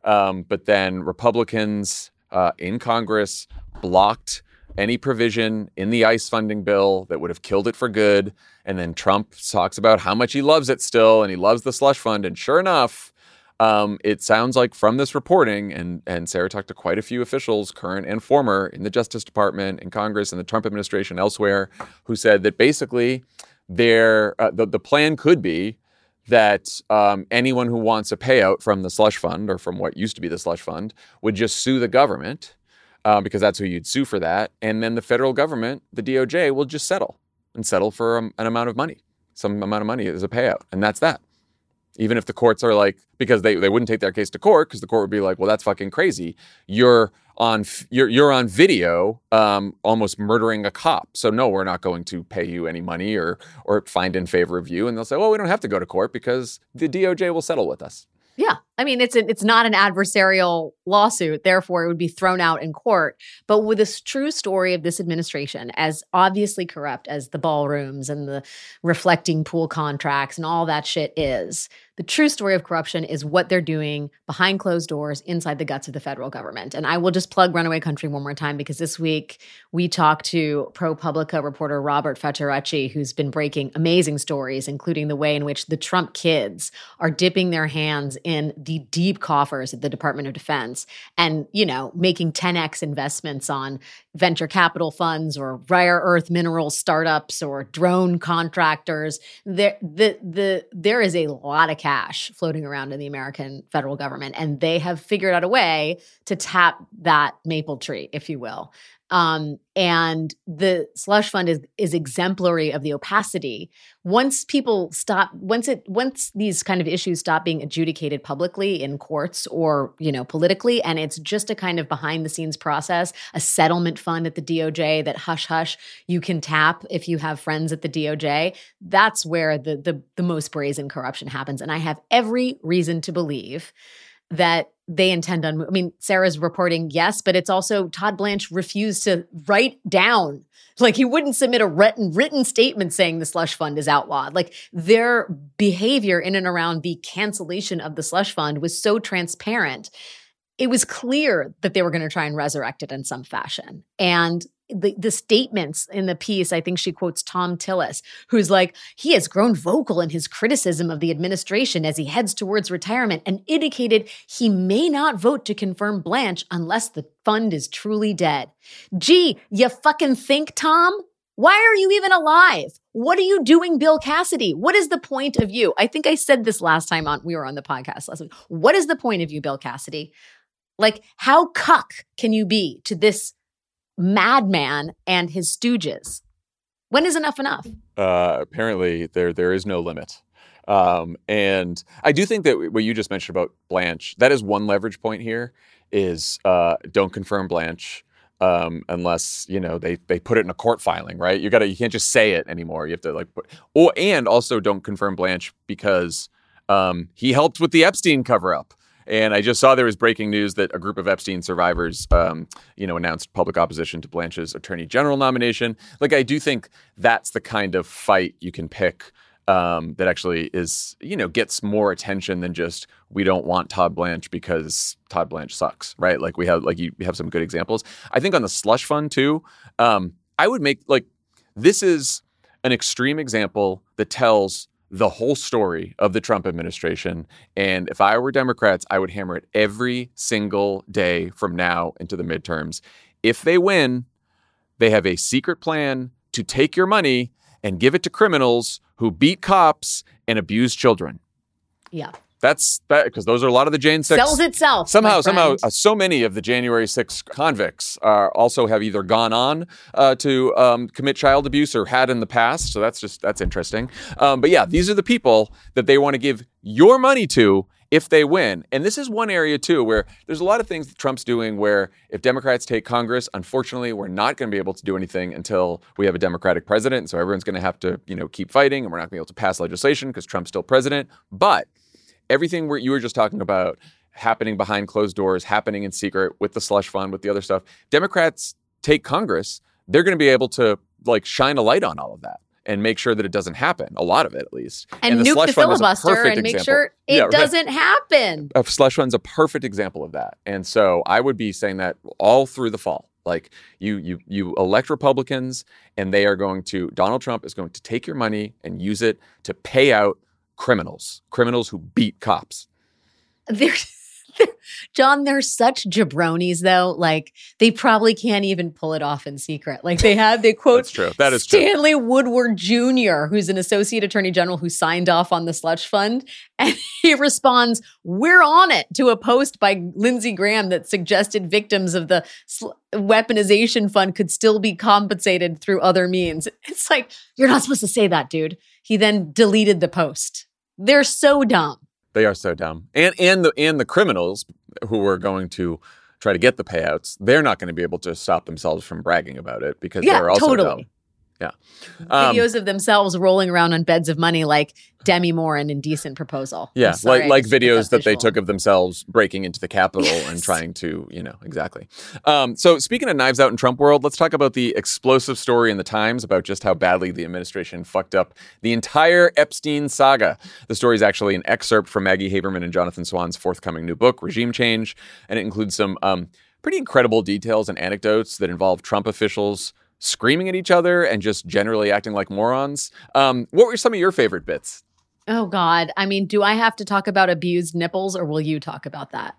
But then Republicans in Congress blocked any provision in the ICE funding bill that would have killed it for good. And then Trump talks about how much he loves it still, and he loves the slush fund. And sure enough, it sounds like from this reporting, and Sarah talked to quite a few officials, current and former, in the Justice Department, in Congress, in the Trump administration, elsewhere, who said that basically the plan could be that anyone who wants a payout from the slush fund, or from what used to be the slush fund, would just sue the government, because that's who you'd sue for that. And then the federal government, the DOJ, will just settle for an amount of money. Some amount of money as a payout. And that's that. Even if the courts are like, because they wouldn't take their case to court, because the court would be like, well, that's fucking crazy. You're on video almost murdering a cop. So no, we're not going to pay you any money or find in favor of you. And they'll say, well, we don't have to go to court because the DOJ will settle with us. Yeah. I mean, it's not an adversarial lawsuit. Therefore, it would be thrown out in court. But with this true story of this administration, as obviously corrupt as the ballrooms and the reflecting pool contracts and all that shit is, the true story of corruption is what they're doing behind closed doors inside the guts of the federal government. And I will just plug Runaway Country one more time, because this week we talked to ProPublica reporter Robert Fattaracci, who's been breaking amazing stories, including the way in which the Trump kids are dipping their hands in the deep coffers of the Department of Defense and, making 10x investments on venture capital funds or rare earth mineral startups or drone contractors. There is a lot of cash floating around in the American federal government, and they have figured out a way to tap that maple tree, if you will. And the slush fund is exemplary of the opacity. Once these kind of issues stop being adjudicated publicly in courts or, politically, and it's just a kind of behind the scenes process, a settlement fund at the DOJ that hush hush you can tap if you have friends at the DOJ, that's where the most brazen corruption happens. And I have every reason to believe that they intend on, Sarah's reporting, yes, but it's also Todd Blanche refused to write down, like he wouldn't submit a written statement saying the slush fund is outlawed. Like their behavior in and around the cancellation of the slush fund was so transparent. It was clear that they were going to try and resurrect it in some fashion. And the statements in the piece, I think she quotes Tom Tillis, who's like, he has grown vocal in his criticism of the administration as he heads towards retirement and indicated he may not vote to confirm Blanche unless the fund is truly dead. Gee, you fucking think, Tom? Why are you even alive? What are you doing, Bill Cassidy? What is the point of you? I think I said this last time we were on the podcast last week. What is the point of you, Bill Cassidy? Like, how cuck can you be to this madman and his stooges? When is enough enough? Apparently, there is no limit. And I do think that what you just mentioned about Blanche, that is one leverage point here, is don't confirm Blanche unless, they put it in a court filing, right? You can't just say it anymore. You have to and also don't confirm Blanche because he helped with the Epstein cover-up. And I just saw there was breaking news that a group of Epstein survivors, announced public opposition to Blanche's attorney general nomination. Like, I do think that's the kind of fight you can pick that actually is, gets more attention than just, we don't want Todd Blanche because Todd Blanche sucks, right? Like you have some good examples. I think on the slush fund too, I would make this is an extreme example that tells the whole story of the Trump administration. And if I were Democrats, I would hammer it every single day from now into the midterms. If they win, they have a secret plan to take your money and give it to criminals who beat cops and abuse children. Yeah. That's that, because those are a lot of the Jan 6. Sells itself. Somehow, so many of the January 6 convicts also have either gone on to commit child abuse or had in the past. So that's interesting. But yeah, these are the people that they want to give your money to if they win. And this is one area too where there's a lot of things that Trump's doing where if Democrats take Congress, unfortunately, we're not going to be able to do anything until we have a Democratic president. And so everyone's going to have to, keep fighting, and we're not going to be able to pass legislation because Trump's still president. But everything you were just talking about happening behind closed doors, happening in secret with the slush fund, with the other stuff, Democrats take Congress, they're going to be able to shine a light on all of that. and make sure that it doesn't happen. A lot of it, at least. And the nuke slush the fund is a filibuster perfect and make example. sure it doesn't happen. A slush fund's a perfect example of that. And so I would be saying that all through the fall. Like you elect Republicans, and Donald Trump is going to take your money and use it to pay out criminals who beat cops. John, they're such jabronis, though. Like, they probably can't even pull it off in secret. Like, they quote That's true. That is true. Stanley Woodward Jr., who's an associate attorney general who signed off on the slush fund. And he responds, "We're on it," to a post by Lindsey Graham that suggested victims of the weaponization fund could still be compensated through other means. It's like, you're not supposed to say that, dude. He then deleted the post. They're so dumb. They are so dumb. And the criminals who are going to try to get the payouts, they're not going to be able to stop themselves from bragging about it because they're also dumb. Yeah. Videos of themselves rolling around on beds of money like Demi Moore in Indecent Proposal. Yeah, like videos that they took of themselves breaking into the Capitol and trying to, exactly. So speaking of Knives Out in Trump world, let's talk about the explosive story in the Times about just how badly the administration fucked up the entire Epstein saga. The story is actually an excerpt from Maggie Haberman and Jonathan Swan's forthcoming new book, Regime Change, and it includes some pretty incredible details and anecdotes that involve Trump officials screaming at each other and just generally acting like morons. What were some of your favorite bits? Oh, God. I mean, do I have to talk about abused nipples or will you talk about that?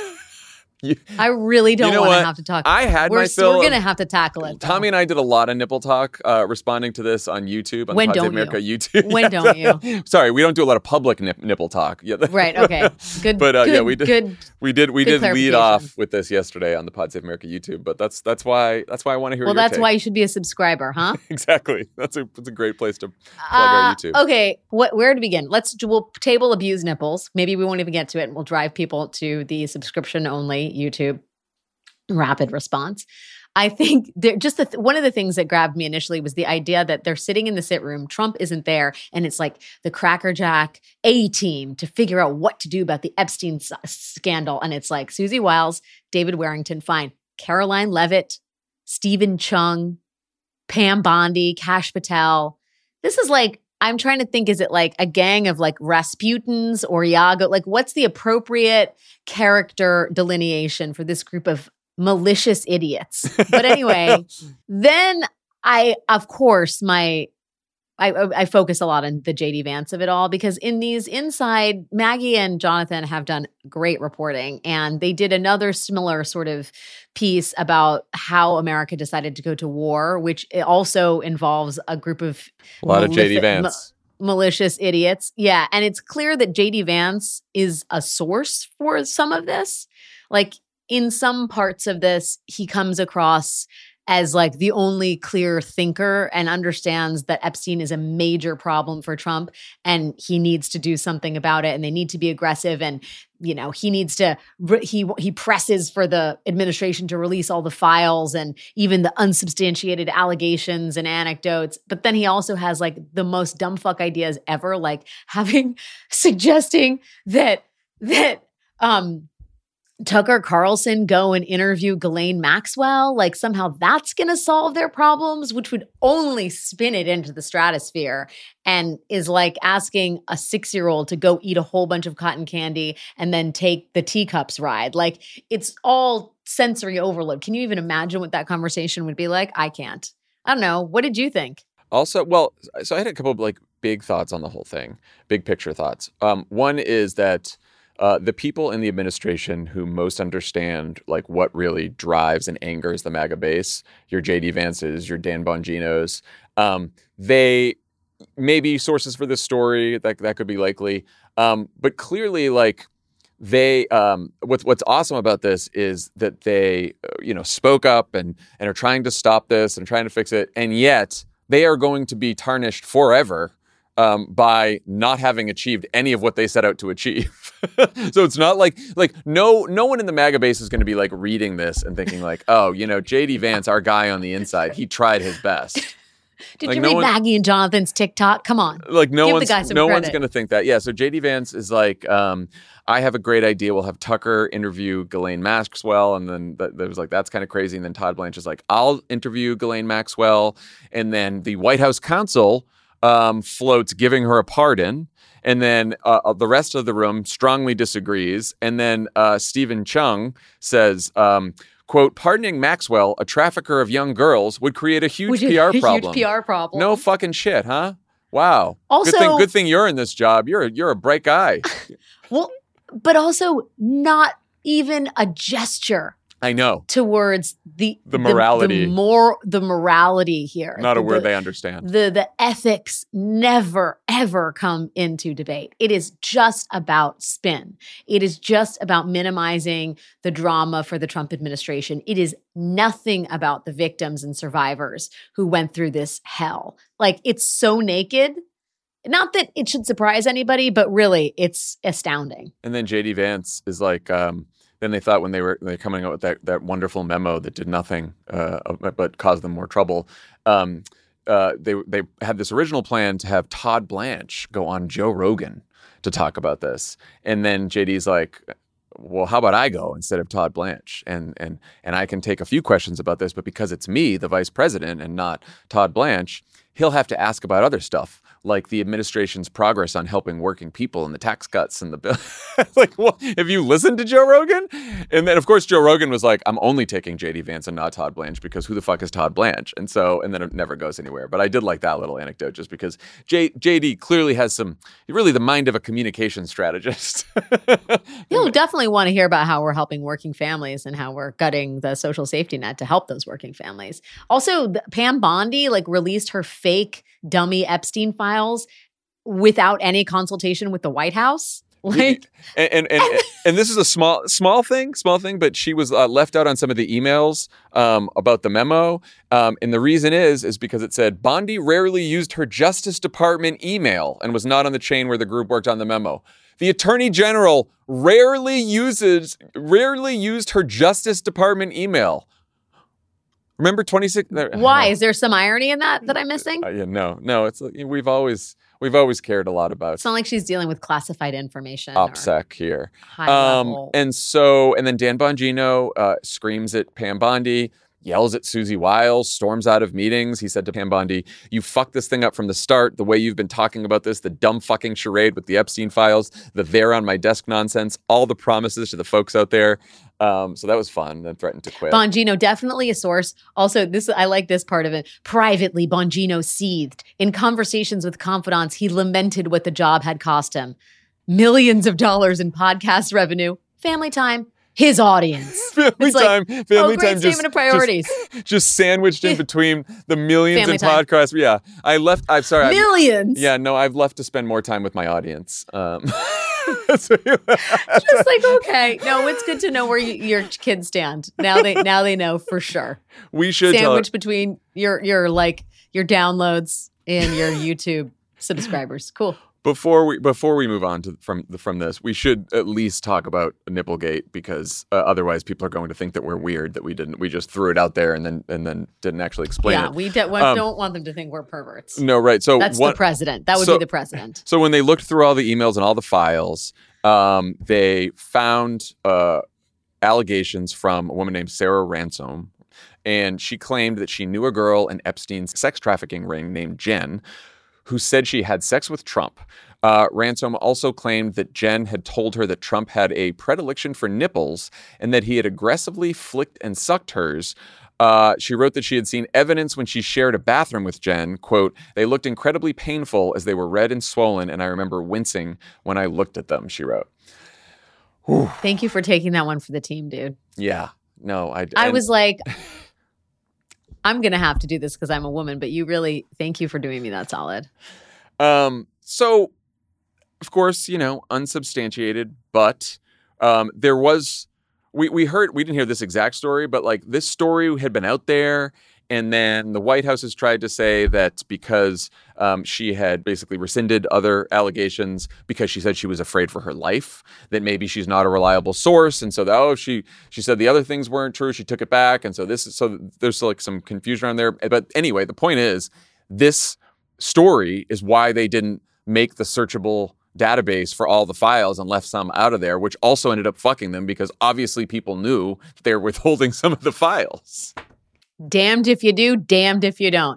I really don't want to have to talk. I had my fill. We're going to have to tackle it. Tommy and I did a lot of nipple talk responding to this on YouTube, on when the Pod don't Save America you? YouTube. When don't you? Sorry, we don't do a lot of public nipple talk. Yeah. Right. Okay. Good. But yeah, we did. Good, we did lead off with this yesterday on the Pod Save America YouTube. But that's why I want to hear. Well, your that's take. why you should be a subscriber, huh? Exactly. It's a great place to plug our YouTube. Okay. Where to begin? We'll table abused nipples. Maybe we won't even get to it, and we'll drive people to the subscription only YouTube rapid response. I think one of the things that grabbed me initially was the idea that they're sitting in the sit room, Trump isn't there, and it's like the Cracker Jack A-team to figure out what to do about the Epstein scandal. And it's like Susie Wiles, David Warrington, fine, Caroline Leavitt, Stephen Chung, Pam Bondi, Kash Patel. This is like, I'm trying to think, is it like a gang of like Rasputins or Iago? Like, what's the appropriate character delineation for this group of malicious idiots? But anyway, then I focus a lot on the JD Vance of it all, because in these inside, Maggie and Jonathan have done great reporting, and they did another similar sort of piece about how America decided to go to war, which also involves a group of a lot of JD Vance. Malicious idiots. Yeah. And it's clear that JD Vance is a source for some of this. Like, in some parts of this, he comes across as like the only clear thinker and understands that Epstein is a major problem for Trump and he needs to do something about it, and they need to be aggressive. And, he needs to, he presses for the administration to release all the files and even the unsubstantiated allegations and anecdotes. But then he also has like the most dumbfuck ideas ever, like suggesting that Tucker Carlson go and interview Ghislaine Maxwell, like somehow that's going to solve their problems, which would only spin it into the stratosphere, and is like asking a 6-year-old to go eat a whole bunch of cotton candy and then take the teacups ride. Like, it's all sensory overload. Can you even imagine what that conversation would be like? I can't. I don't know. What did you think? Also, so I had a couple of like big thoughts on the whole thing, big picture thoughts. One is that the people in the administration who most understand like what really drives and angers the MAGA base, your JD Vances, your Dan Bonginos, they may be sources for this story. That could be likely. But clearly, like, they what's awesome about this is that they spoke up and are trying to stop this and trying to fix it, and yet they are going to be tarnished forever by not having achieved any of what they set out to achieve. So it's not like no one in the MAGA base is going to be like reading this and thinking like, oh, JD Vance, our guy on the inside, he tried his best. Did like you read Maggie and Jonathan's TikTok? Come on. Like no one's going to think that. Yeah. So JD Vance is like, I have a great idea. We'll have Tucker interview Ghislaine Maxwell. And then there was like, that's kind of crazy. And then Todd Blanche is like, I'll interview Ghislaine Maxwell. And then the White House counsel floats giving her a pardon. And then the rest of the room strongly disagrees. And then Stephen Chung says, quote, pardoning Maxwell, a trafficker of young girls, would create a huge PR problem. Huge PR problem. No fucking shit, huh? Wow. Also, good thing you're in this job. You're a bright guy. Well, but also not even a gesture. I know. Towards the morality. The morality here. Not a word they understand. The ethics never, ever come into debate. It is just about spin. It is just about minimizing the drama for the Trump administration. It is nothing about the victims and survivors who went through this hell. Like, it's so naked. Not that it should surprise anybody, but really, it's astounding. And then JD Vance is like... Then they thought when they were coming out with that wonderful memo that did nothing but caused them more trouble, they had this original plan to have Todd Blanche go on Joe Rogan to talk about this, and then JD's like, well, how about I go instead of Todd Blanche, and I can take a few questions about this, but because it's me, the vice president, and not Todd Blanche, he'll have to ask about other stuff, like the administration's progress on helping working people and the tax cuts and the bill. Like, well, have you listened to Joe Rogan? And then, of course, Joe Rogan was like, I'm only taking JD Vance and not Todd Blanche because who the fuck is Todd Blanche? And then it never goes anywhere. But I did like that little anecdote just because JD clearly has really the mind of a communication strategist. You'll definitely want to hear about how we're helping working families and how we're gutting the social safety net to help those working families. Also, Pam Bondi released her fake dummy Epstein files without any consultation with the White House. Like, and this is a small thing, but she was left out on some of the emails about the memo. And the reason is because it said Bondi rarely used her Justice Department email and was not on the chain where the group worked on the memo. The Attorney General rarely used her Justice Department email. Remember 26? Why? Is there some irony in that I'm missing? No. It's we've always cared a lot about. It's not like she's dealing with classified information. OPSEC here. High level. And then Dan Bongino screams at Pam Bondi, yells at Susie Wiles, storms out of meetings. He said to Pam Bondi, you fucked this thing up from the start, the way you've been talking about this, the dumb fucking charade with the Epstein files, the they're on my desk nonsense, all the promises to the folks out there. So that was fun. Then threatened to quit. Bongino, definitely a source. Also, I like this part of it. Privately, Bongino seethed. In conversations with confidants, he lamented what the job had cost him. Millions of dollars in podcast revenue, family time, his audience. Family time. Great statement of priorities. Just sandwiched in between the millions in podcasts. Yeah, I'm sorry. Millions. I've left to spend more time with my audience. Just like, okay. No, it's good to know where your kids stand. Now they know for sure. We should sandwich between your downloads and your YouTube subscribers. Cool. Before we move on from this, we should at least talk about Nipplegate because otherwise people are going to think that we're weird that we just threw it out there and then didn't actually explain it. Yeah, we don't want them to think we're perverts. No, right. So that's the president. That would be the president. So when they looked through all the emails and all the files, they found allegations from a woman named Sarah Ransom, and she claimed that she knew a girl in Epstein's sex trafficking ring named Jen, who said she had sex with Trump. Ransom also claimed that Jen had told her that Trump had a predilection for nipples and that he had aggressively flicked and sucked hers. She wrote that she had seen evidence when she shared a bathroom with Jen. Quote, they looked incredibly painful as they were red and swollen, and I remember wincing when I looked at them, she wrote. Whew. Thank you for taking that one for the team, dude. Yeah. No, I was like... I'm going to have to do this because I'm a woman, but thank you for doing me that solid. So, of course, unsubstantiated, but there was, we didn't hear this exact story, but like this story had been out there. And then the White House has tried to say that because she had basically rescinded other allegations because she said she was afraid for her life, that maybe she's not a reliable source. And so she said the other things weren't true. She took it back. And so there's like some confusion around there. But anyway, the point is this story is why they didn't make the searchable database for all the files and left some out of there, which also ended up fucking them because obviously people knew they're withholding some of the files. Damned if you do, damned if you don't.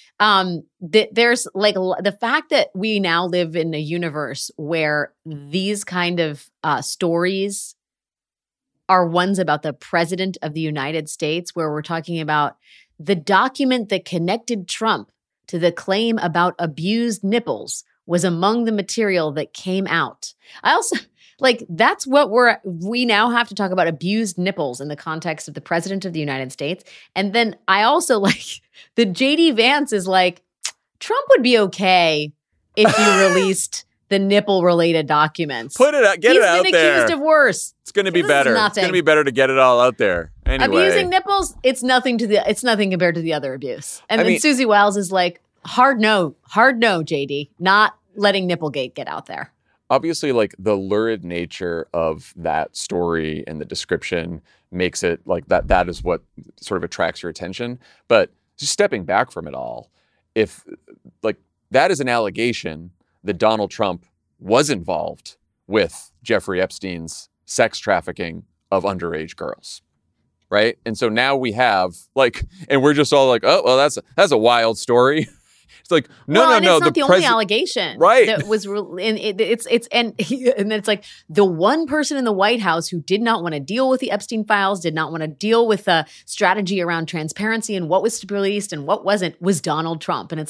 There's like the fact that we now live in a universe where these kind of stories are ones about the president of the United States, where we're talking about the document that connected Trump to the claim about abused nipples was among the material that came out. I also that's what we now have to talk about, abused nipples in the context of the president of the United States. And then I also the JD Vance is like, Trump would be okay if you released the nipple-related documents. Put it out, get it out there. He's been accused of worse. It's going to be better. It's going to be better to get it all out there. Anyway. Abusing nipples, it's nothing compared to the other abuse. And then Susie Wiles is like, hard no, JD, not letting Nipplegate get out there. Obviously, the lurid nature of that story and the description makes it that is what sort of attracts your attention. But just stepping back from it all, if that is an allegation that Donald Trump was involved with Jeffrey Epstein's sex trafficking of underage girls, right? And so now we have and we're just all oh, well, that's a wild story. It's no. It's not the only allegation, right? That was, and then it's the one person in the White House who did not want to deal with the Epstein files, did not want to deal with the strategy around transparency and what was released and what wasn't, was Donald Trump, and it's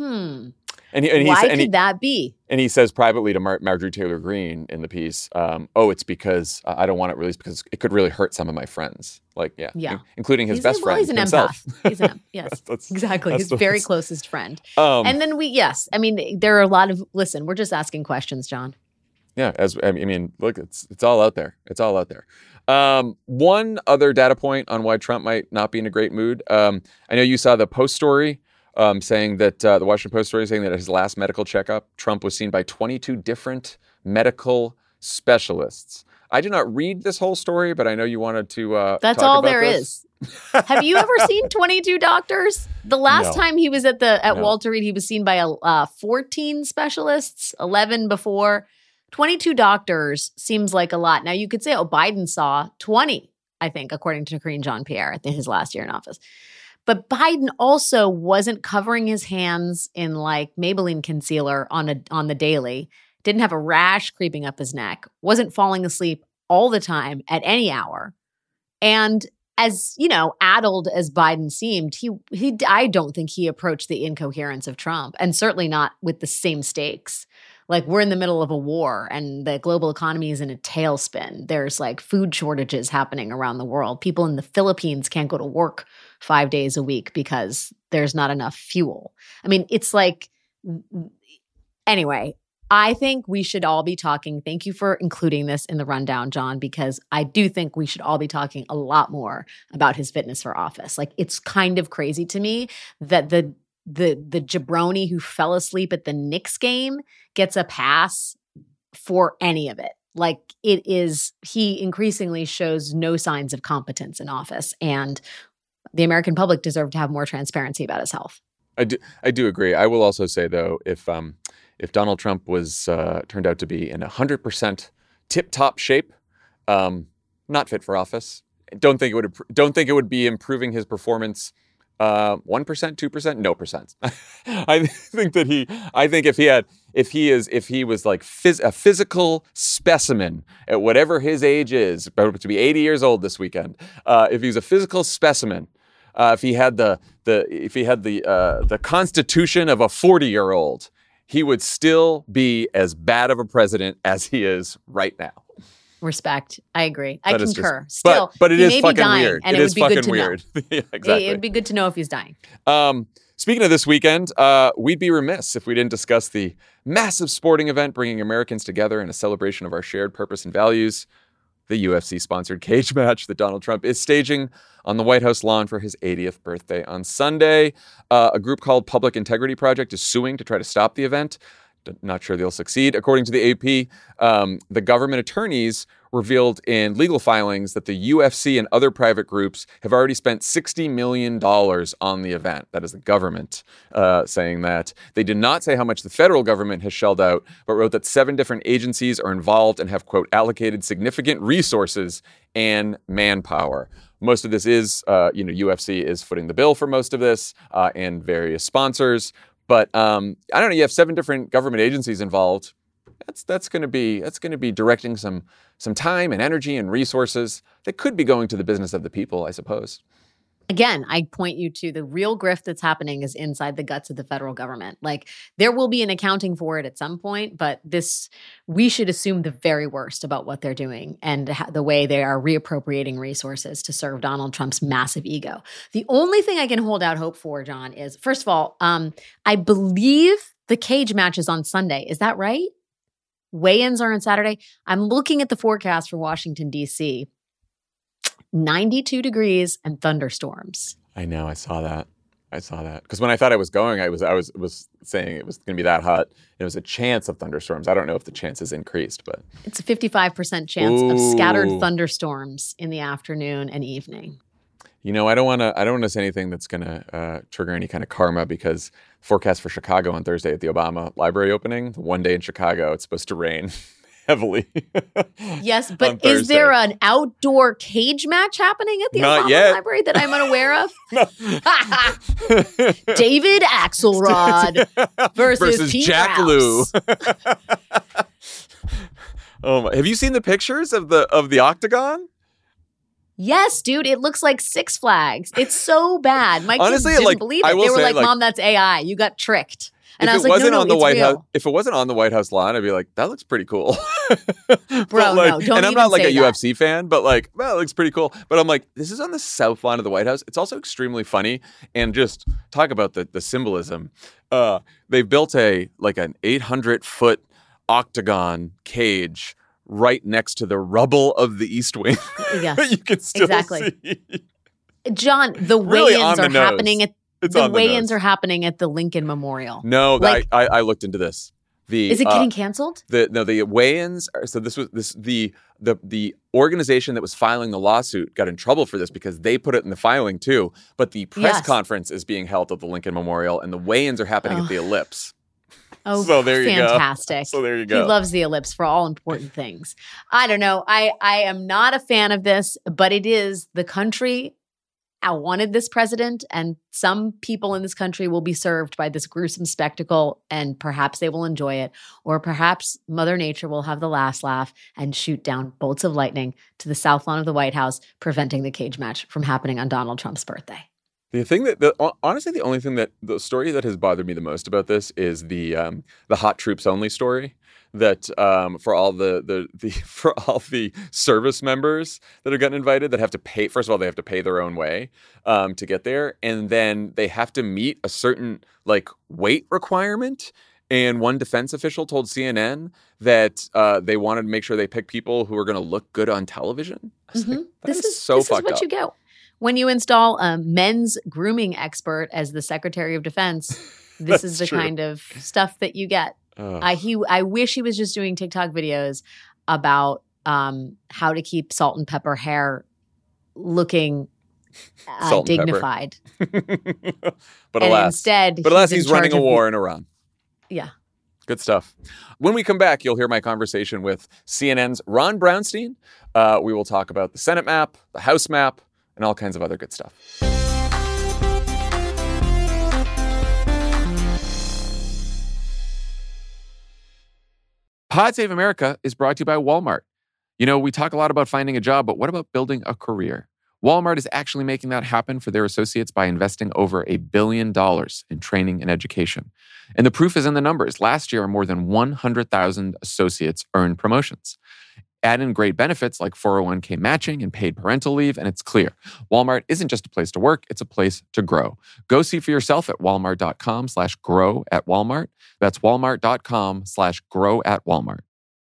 why could that be? And he says privately to Marjorie Taylor Greene in the piece, it's because I don't want it released because it could really hurt some of my friends. Including his best friend himself. He's an yes, exactly. His very closest friend. And then there are a lot of, we're just asking questions, John. Yeah, look, it's all out there. It's all out there. One other data point on why Trump might not be in a great mood. I know you saw the Post story saying that the Washington Post story saying that at his last medical checkup, Trump was seen by 22 different medical specialists. I did not read this whole story, but I know you wanted to That's talk all about there this. is. Have you ever seen 22 doctors? The last time he was at Walter Reed, he was seen by 14 specialists, 11 before. 22 doctors seems like a lot. Now, you could say, Biden saw 20, I think, according to Karine Jean-Pierre in his last year in office. But Biden also wasn't covering his hands in Maybelline concealer on the daily, didn't have a rash creeping up his neck, wasn't falling asleep all the time at any hour. And as, addled as Biden seemed, I don't think he approached the incoherence of Trump, and certainly not with the same stakes. We're in the middle of a war and the global economy is in a tailspin. There's food shortages happening around the world. People in the Philippines can't go to work 5 days a week because there's not enough fuel. Anyway, I think we should all be talking. Thank you for including this in the rundown, John, because I do think we should all be talking a lot more about his fitness for office. It's kind of crazy to me that the jabroni who fell asleep at the Knicks game gets a pass for any of it. He increasingly shows no signs of competence in office, and the American public deserve to have more transparency about his health. I do agree. I will also say, though, if Donald Trump was turned out to be in 100% tip-top shape, not fit for office, don't think it would be improving his performance 1%, 2%, no percent. I think if he was a physical specimen at whatever his age is, about to be 80 years old this weekend, if he's a physical specimen, if he had the constitution of a 40-year-old, he would still be as bad of a president as he is right now. Respect. I agree. I That is concur. just- Still, but it he is may be fucking dying, weird. and It it is would be good fucking to weird. know. Yeah, exactly. It'd be good to know if he's dying. Speaking of this weekend, we'd be remiss if we didn't discuss the massive sporting event bringing Americans together in a celebration of our shared purpose and values, the UFC-sponsored cage match that Donald Trump is staging on the White House lawn for his 80th birthday on Sunday. A group called Public Integrity Project is suing to try to stop the event. Not sure they'll succeed. According to the AP, the government attorneys revealed in legal filings that the UFC and other private groups have already spent $60 million on the event. That is the government saying that. They did not say how much the federal government has shelled out, but wrote that 7 different agencies are involved and have, quote, allocated significant resources and manpower. Most of this is, UFC is footing the bill for most of this and various sponsors. But I don't know. You have 7 different government agencies involved. That's going to be directing some time and energy and resources that could be going to the business of the people, I suppose. Again, I point you to the real grift that's happening is inside the guts of the federal government. Like, there will be an accounting for it at some point, but we should assume the very worst about what they're doing and the way they are reappropriating resources to serve Donald Trump's massive ego. The only thing I can hold out hope for, John, is, first of all, I believe the cage match is on Sunday. Is that right? Weigh-ins are on Saturday. I'm looking at the forecast for Washington, D.C., 92 degrees and thunderstorms. I know. I saw that. Because when I thought I was going, I was saying it was going to be that hot. There was a chance of thunderstorms. I don't know if the chance has increased, but it's a 55% chance of scattered thunderstorms in the afternoon and evening. I don't want to say anything that's going to trigger any kind of karma, because forecast for Chicago on Thursday at the Obama Library opening, the one day in Chicago, it's supposed to rain heavily. Yes, but is there an outdoor cage match happening at the Obama Library that I'm unaware of? David Axelrod versus Pete Jack Lou. Have you seen the pictures of the octagon? Yes, dude, it looks like Six Flags. It's so bad. My kids didn't believe it. They were like, Mom, that's AI. You got tricked. And I was like, no, it's real. If it wasn't on the White House lawn, I'd be like, that looks pretty cool. Bro, no, don't. And I'm not like a UFC fan, but like, well, it looks pretty cool. But I'm like, this is on the south lawn of the White House. It's also extremely funny. And just talk about the symbolism. They've built an 800-foot octagon cage right next to the rubble of the East Wing. Yes, you can still see. John, the really weigh-ins are happening at the weigh-ins are happening at the Lincoln Memorial. No, I looked into this. Is it getting canceled? The weigh-ins. So the organization that was filing the lawsuit got in trouble for this because they put it in the filing too. But the press conference is being held at the Lincoln Memorial, and the weigh-ins are happening at the Ellipse. Oh, so there you fantastic. Go. So there you go. He loves the Ellipse for all important things. I don't know. I am not a fan of this, but it is the country. I wanted this president, and some people in this country will be served by this gruesome spectacle, and perhaps they will enjoy it, or perhaps Mother Nature will have the last laugh and shoot down bolts of lightning to the south lawn of the White House, preventing the cage match from happening on Donald Trump's birthday. The thing honestly, the only thing the story that has bothered me the most about this is the hot troops only story. That for all the service members that are getting invited that have to pay. First of all, they have to pay their own way to get there, and then they have to meet a certain weight requirement. And one defense official told CNN that they wanted to make sure they pick people who are going to look good on television. Mm-hmm. This is fucked what up. You get when you install a men's grooming expert as the Secretary of Defense. This is the kind of stuff that you get. I wish he was just doing TikTok videos about how to keep salt and pepper hair looking dignified. But alas, he's running a war in Iran. Yeah. Good stuff. When we come back, you'll hear my conversation with CNN's Ron Brownstein. We will talk about the Senate map, the House map, and all kinds of other good stuff. Pod Save America is brought to you by Walmart. We talk a lot about finding a job, but what about building a career? Walmart is actually making that happen for their associates by investing over $1 billion in training and education. And the proof is in the numbers. Last year, more than 100,000 associates earned promotions. Add in great benefits like 401k matching and paid parental leave, and it's clear. Walmart isn't just a place to work, it's a place to grow. Go see for yourself at walmart.com/grow at Walmart. That's walmart.com/grow at Walmart.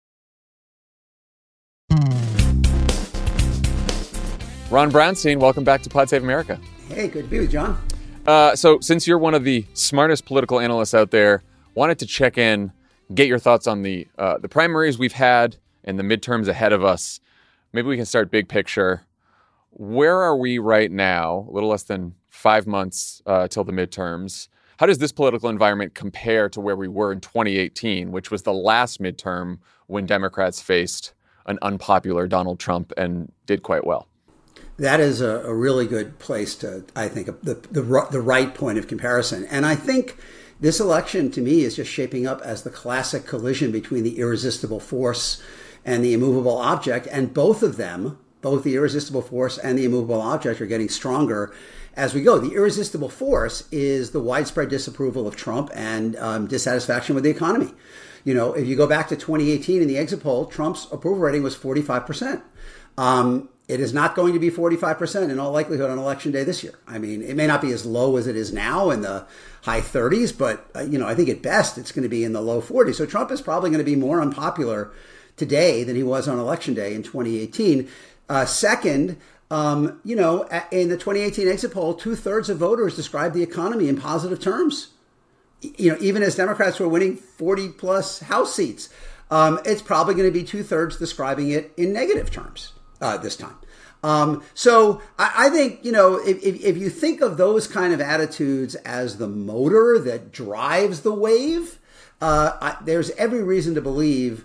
Ron Brownstein, welcome back to Pod Save America. Hey, good to be with John. So since you're one of the smartest political analysts out there, wanted to check in. get your thoughts on the primaries we've had and the midterms ahead of us. Maybe we can start big picture. Where are we right now? A little less than 5 months till the midterms. How does this political environment compare to where we were in 2018, which was the last midterm when Democrats faced an unpopular Donald Trump and did quite well? That is a really good place to, I think, the right point of comparison. And I think this election, to me, is just shaping up as the classic collision between the irresistible force and the immovable object. And both of them, both the irresistible force and the immovable object, are getting stronger as we go. The irresistible force is the widespread disapproval of Trump and dissatisfaction with the economy. You know, if you go back to 2018 in the exit poll, Trump's approval rating was 45%. It is not going to be 45% in all likelihood on Election Day this year. I mean, it may not be as low as it is now in the high 30s, but, I think at best it's going to be in the low 40s. So Trump is probably going to be more unpopular today than he was on Election Day in 2018. Second, in the 2018 exit poll, 2/3 of voters described the economy in positive terms. Even as Democrats were winning 40 plus House seats, it's probably going to be 2/3 describing it in negative terms this time. So I think, if you think of those kind of attitudes as the motor that drives the wave, there's every reason to believe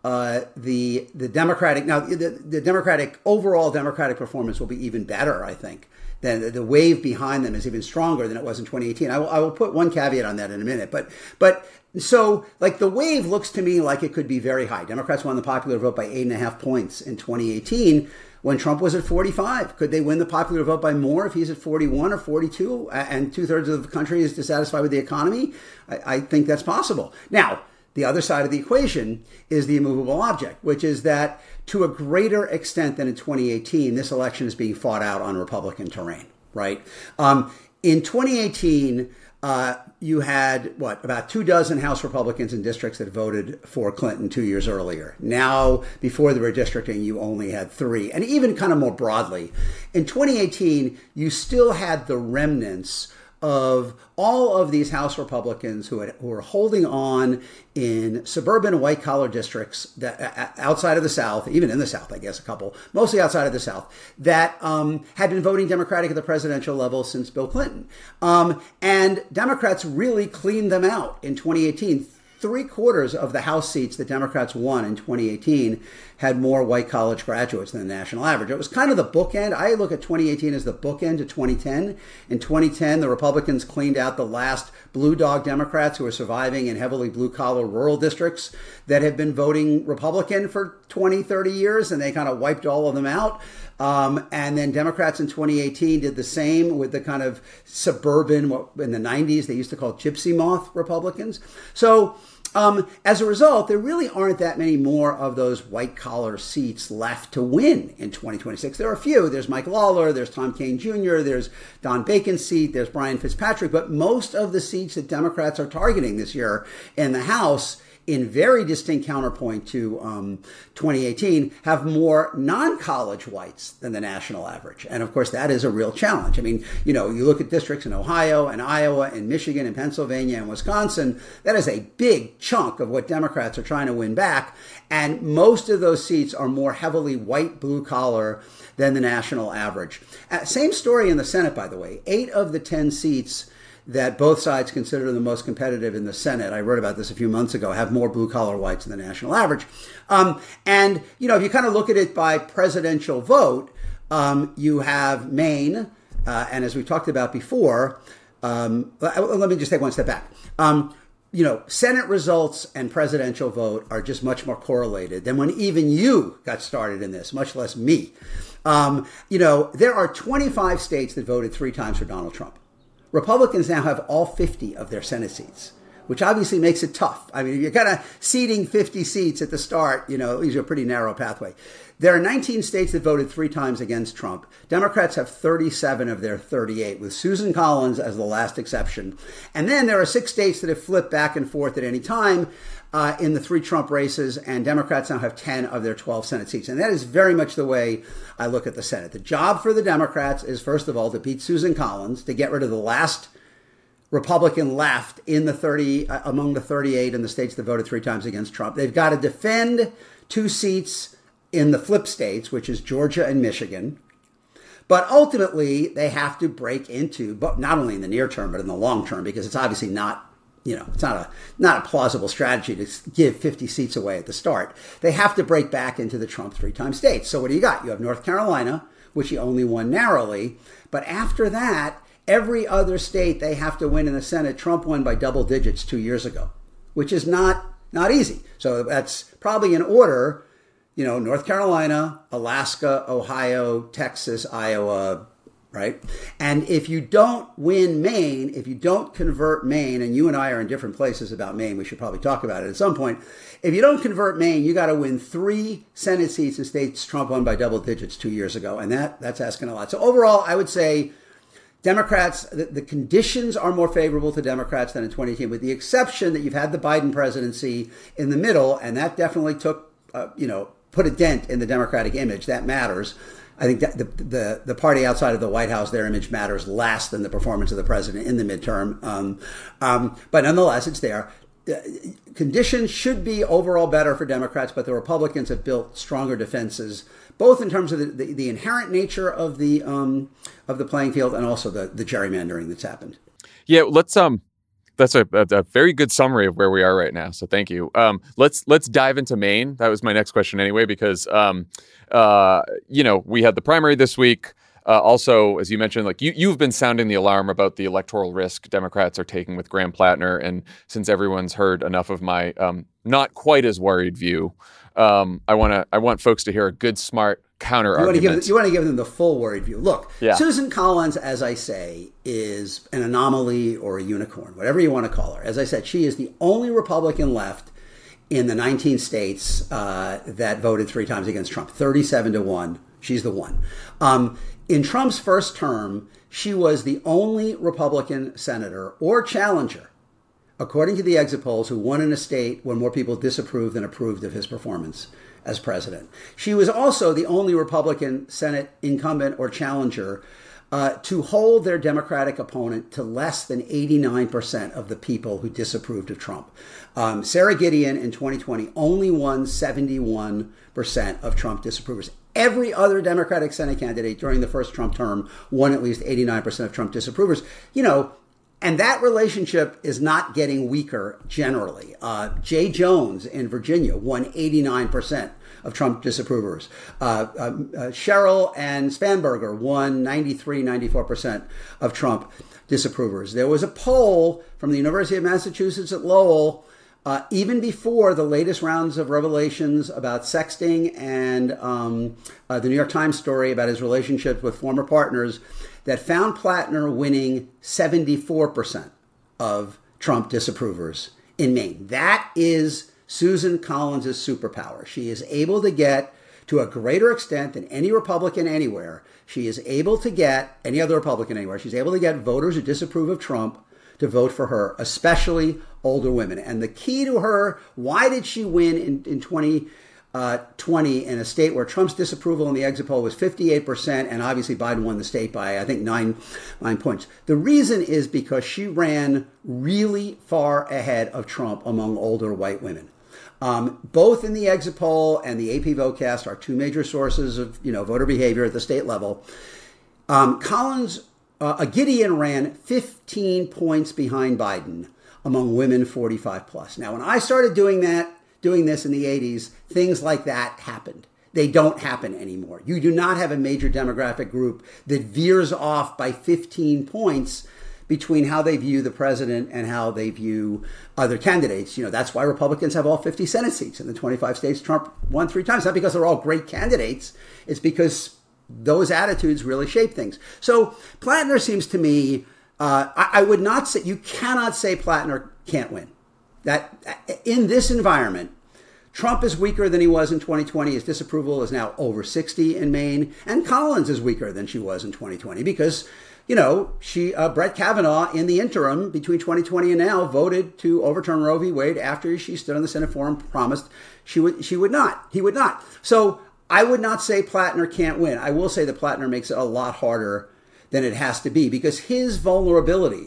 the Democratic, now the Democratic, overall Democratic performance will be even better, I think. Then the wave behind them is even stronger than it was in 2018. I will put one caveat on that in a minute, but so like the wave looks to me like it could be very high. Democrats won the popular vote by 8.5 points in 2018 when Trump was at 45. Could they win the popular vote by more if he's at 41 or 42 and 2/3 of the country is dissatisfied with the economy? I think that's possible. Now, the other side of the equation is the immovable object, which is that to a greater extent than in 2018, this election is being fought out on Republican terrain, right? In 2018, you had, about 24 House Republicans in districts that voted for Clinton 2 years earlier. Now, before the redistricting, you only had 3. And even kind of more broadly, in 2018, you still had the remnants of all of these House Republicans who were holding on in suburban white-collar districts that outside of the South, even in the South, I guess a couple, mostly outside of the South, that had been voting Democratic at the presidential level since Bill Clinton. And Democrats really cleaned them out in 2018. 3/4 of the House seats that Democrats won in 2018 had more white college graduates than the national average. It was kind of the bookend. I look at 2018 as the bookend to 2010. In 2010, the Republicans cleaned out the last blue dog Democrats who were surviving in heavily blue-collar rural districts that had been voting Republican for 20, 30 years, and they kind of wiped all of them out. And then Democrats in 2018 did the same with the kind of suburban, what in the 90s they used to call gypsy moth Republicans. So as a result, there really aren't that many more of those white-collar seats left to win in 2026. There are a few. There's Mike Lawler, there's Tom Kean Jr., there's Don Bacon's seat, there's Brian Fitzpatrick. But most of the seats that Democrats are targeting this year in the House, in very distinct counterpoint to 2018, have more non-college whites than the national average. And of course, that is a real challenge. I mean, you look at districts in Ohio and Iowa and Michigan and Pennsylvania and Wisconsin, that is a big chunk of what Democrats are trying to win back. And most of those seats are more heavily white, blue collar than the national average. Same story in the Senate, by the way. 8 of the 10 seats that both sides consider the most competitive in the Senate, I wrote about this a few months ago, have more blue-collar whites than the national average. And, if you kind of look at it by presidential vote, you have Maine, and as we talked about before, let me just take one step back. Senate results and presidential vote are just much more correlated than when even you got started in this, much less me. There are 25 states that voted 3 times for Donald Trump. Republicans now have all 50 of their Senate seats, which obviously makes it tough. I mean, if you're kind of seating 50 seats at the start, these are a pretty narrow pathway. There are 19 states that voted 3 times against Trump. Democrats have 37 of their 38, with Susan Collins as the last exception. And then there are 6 states that have flipped back and forth at any time in the 3 Trump races, and Democrats now have 10 of their 12 Senate seats. And that is very much the way I look at the Senate. The job for the Democrats is, first of all, to beat Susan Collins, to get rid of the last Republican left in the 30 among the 38 in the states that voted 3 times against Trump. They've got to defend 2 seats in the flip states, which is Georgia and Michigan. But ultimately, they have to break into, but not only in the near term, but in the long term, because it's obviously not, it's not a plausible strategy to give 50 seats away at the start. They have to break back into the Trump 3-time states. So what do you got? You have North Carolina, which he only won narrowly. But after that, every other state they have to win in the Senate. Trump won by double digits 2 years ago, which is not easy. So that's probably in order, North Carolina, Alaska, Ohio, Texas, Iowa, right? And if you don't win Maine, if you don't convert Maine, and you and I are in different places about Maine, we should probably talk about it at some point. If you don't convert Maine, you got to win 3 Senate seats in states Trump won by double digits 2 years ago. And that's asking a lot. So overall, I would say Democrats, the conditions are more favorable to Democrats than in 2018, with the exception that you've had the Biden presidency in the middle, and that definitely took, put a dent in the Democratic image. That matters. I think that the party outside of the White House, their image matters less than the performance of the president in the midterm. But nonetheless, it's there. Conditions should be overall better for Democrats, but the Republicans have built stronger defenses, both in terms of the inherent nature of the playing field and also the gerrymandering that's happened. Yeah, let's that's a very good summary of where we are right now. So thank you. Let's dive into Maine. That was my next question anyway, because we had the primary this week. Also, as you mentioned, like you've been sounding the alarm about the electoral risk Democrats are taking with Graham Plattner, and since everyone's heard enough of my not quite as worried view, I want folks to hear a good, smart counter argument. You want to give them the full worried view. Look, yeah. Susan Collins, as I say, is an anomaly or a unicorn, whatever you want to call her. As I said, she is the only Republican left in the 19 states that voted 3 times against Trump, 37-1. She's the one. In Trump's first term, she was the only Republican senator or challenger, according to the exit polls, who won in a state where more people disapproved than approved of his performance as president. She was also the only Republican Senate incumbent or challenger to hold their Democratic opponent to less than 89% of the people who disapproved of Trump. Sarah Gideon in 2020 only won 71% of Trump disapprovers. Every other Democratic Senate candidate during the first Trump term won at least 89% of Trump disapprovers. And that relationship is not getting weaker generally. Jay Jones in Virginia won 89% of Trump disapprovers. Sherrill and Spanberger won 94% of Trump disapprovers. There was a poll from the University of Massachusetts at Lowell, even before the latest rounds of revelations about sexting and the New York Times story about his relationships with former partners, that found Plattner winning 74% of Trump disapprovers in Maine. That is Susan Collins' superpower. She is able to get, to a greater extent than any Republican anywhere, she is able to get, any other Republican anywhere, she's able to get voters who disapprove of Trump to vote for her, especially older women. And the key to her, why did she win in 2020 in a state where Trump's disapproval in the exit poll was 58%, and obviously Biden won the state by, I think, 9 points. The reason is because she ran really far ahead of Trump among older white women. Both in the exit poll and the AP Votecast are 2 major sources of voter behavior at the state level. Gideon ran 15 points behind Biden among women 45 plus. Now, when I started doing this in the 80s, things like that happened. They don't happen anymore. You do not have a major demographic group that veers off by 15 points between how they view the president and how they view other candidates. That's why Republicans have all 50 Senate seats in the 25 states Trump won 3 times. Not because they're all great candidates. It's because those attitudes really shape things. So Plattner seems to me, I would not say, you cannot say Plattner can't win. That in this environment, Trump is weaker than he was in 2020. His disapproval is now over 60 in Maine. And Collins is weaker than she was in 2020 because, Brett Kavanaugh in the interim between 2020 and now voted to overturn Roe v. Wade after she stood on the Senate floor and promised he would not. So I would not say Plattner can't win. I will say that Plattner makes it a lot harder than it has to be because his vulnerabilities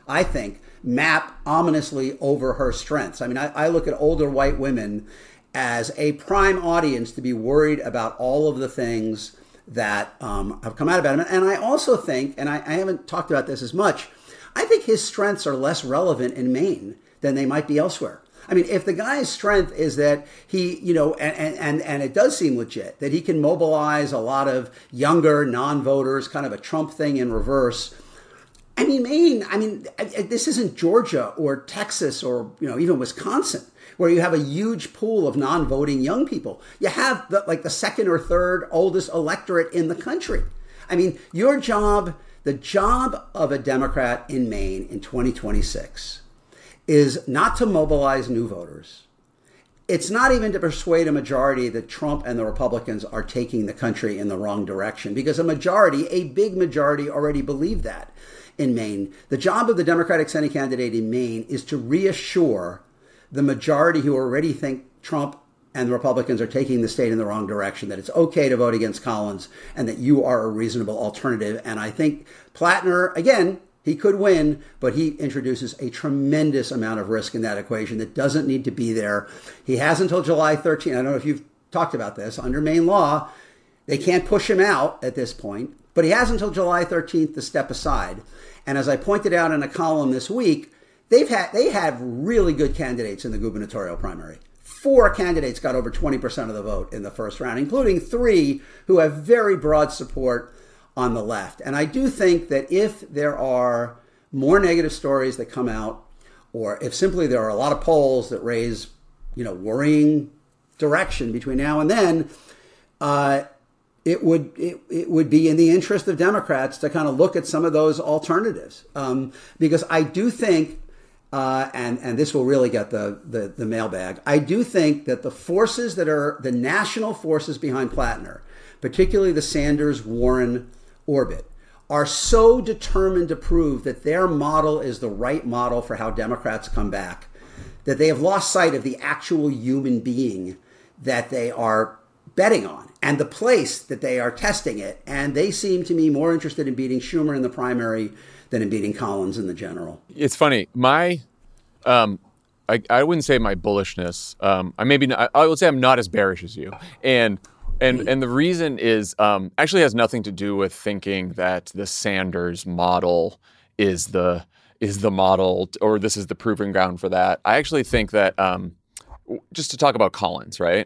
I think, map ominously over her strengths. I mean, I look at older white women as a prime audience to be worried about all of the things that have come out about him. And I also think, and I haven't talked about this as much, I think his strengths are less relevant in Maine than they might be elsewhere. I mean, if the guy's strength is that he, and it does seem legit, that he can mobilize a lot of younger non-voters, kind of a Trump thing in reverse. I mean, Maine, this isn't Georgia or Texas or, even Wisconsin, where you have a huge pool of non-voting young people. You have the second or third oldest electorate in the country. I mean, the job of a Democrat in Maine in 2026 is not to mobilize new voters. It's not even to persuade a majority that Trump and the Republicans are taking the country in the wrong direction, because a big majority already believe that in Maine. The job of the Democratic Senate candidate in Maine is to reassure the majority who already think Trump and the Republicans are taking the state in the wrong direction, that it's okay to vote against Collins and that you are a reasonable alternative. And I think Plattner, again, he could win, but he introduces a tremendous amount of risk in that equation that doesn't need to be there. He has until July 13th. I don't know if you've talked about this. Under Maine law, they can't push him out at this point, but he has until July 13th to step aside. And as I pointed out in a column this week, they had really good candidates in the gubernatorial primary. 4 candidates got over 20% of the vote in the first round, including 3 who have very broad support on the left. And I do think that if there are more negative stories that come out, or if simply there are a lot of polls that raise, worrying direction between now and then, it would be in the interest of Democrats to kind of look at some of those alternatives, because I do think, and this will really get the mailbag, I do think that the forces that are the national forces behind Plattner, particularly the Sanders-Warren orbit, are so determined to prove that their model is the right model for how Democrats come back, that they have lost sight of the actual human being that they are betting on and the place that they are testing it. And they seem to me more interested in beating Schumer in the primary than in beating Collins in the general. It's funny. I wouldn't say my bullishness. I would say I'm not as bearish as you. And the reason is actually has nothing to do with thinking that the Sanders model is the model, or this is the proving ground for that. I actually think that just to talk about Collins, right?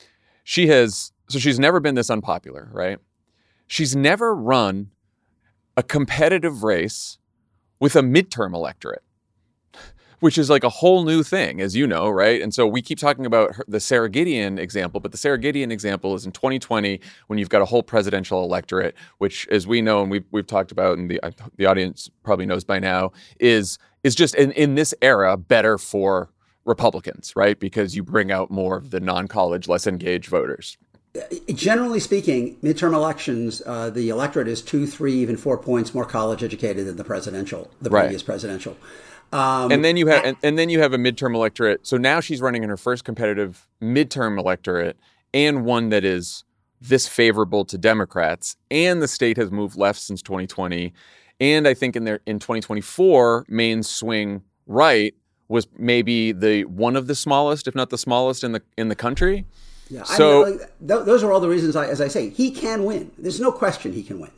She's never been this unpopular, right? She's never run a competitive race with a midterm electorate, which is like a whole new thing, as you know, right? And so we keep talking about the Sarah Gideon example, but the Sarah Gideon example is in 2020 when you've got a whole presidential electorate, which, as we know and we've talked about, and the audience probably knows by now, is just in this era better for Republicans, right? Because you bring out more of the non-college, less engaged voters. Generally speaking, midterm elections, the electorate is 2, 3, even 4 points more college educated than the previous presidential. And then you have a midterm electorate. So now she's running in her first competitive midterm electorate, and one that is this favorable to Democrats. And the state has moved left since 2020. And I think in 2024, Maine's swing right was maybe one of the smallest, if not the smallest, in the country. Yeah, so those are all the reasons. As I say, he can win. There's no question he can win.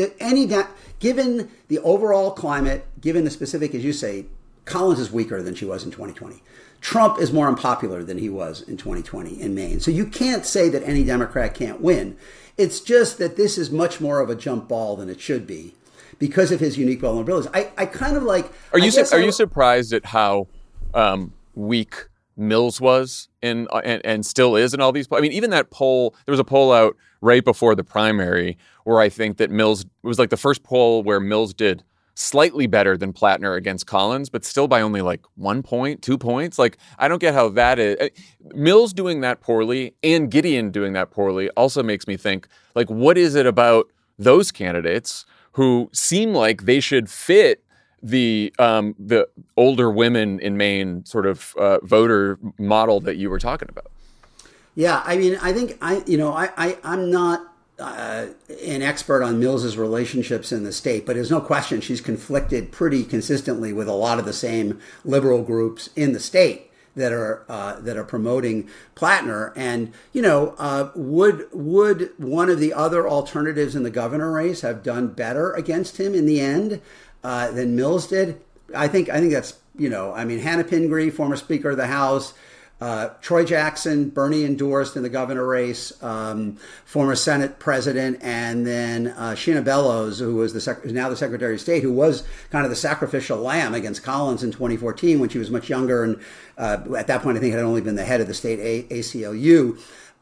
Given the overall climate, given the specific, as you say, Collins is weaker than she was in 2020. Trump is more unpopular than he was in 2020 in Maine. So you can't say that any Democrat can't win. It's just that this is much more of a jump ball than it should be because of his unique vulnerabilities. I kind of like. Are you surprised at how weak Mills was and still is in all these? I mean, even that poll, there was a poll out right before the primary where I think that Mills, it was like the first poll where Mills did slightly better than Plattner against Collins, but still by only like 1 point, 2 points. Like, I don't get how that is. Mills doing that poorly and Gideon doing that poorly also makes me think, like, what is it about those candidates who seem like they should fit the older women in Maine sort of voter model that you were talking about? Yeah, I mean, I think I'm not an expert on Mills's relationships in the state, but there's no question she's conflicted pretty consistently with a lot of the same liberal groups in the state that are promoting Plattner. And would one of the other alternatives in the governor race have done better against him in the end than Mills did? I think that's Hannah Pingree, former Speaker of the House. Troy Jackson, Bernie endorsed in the governor race, former Senate president, and then Sheena Bellows, who was now the Secretary of State, who was kind of the sacrificial lamb against Collins in 2014 when she was much younger, and at that point I think had only been the head of the state ACLU.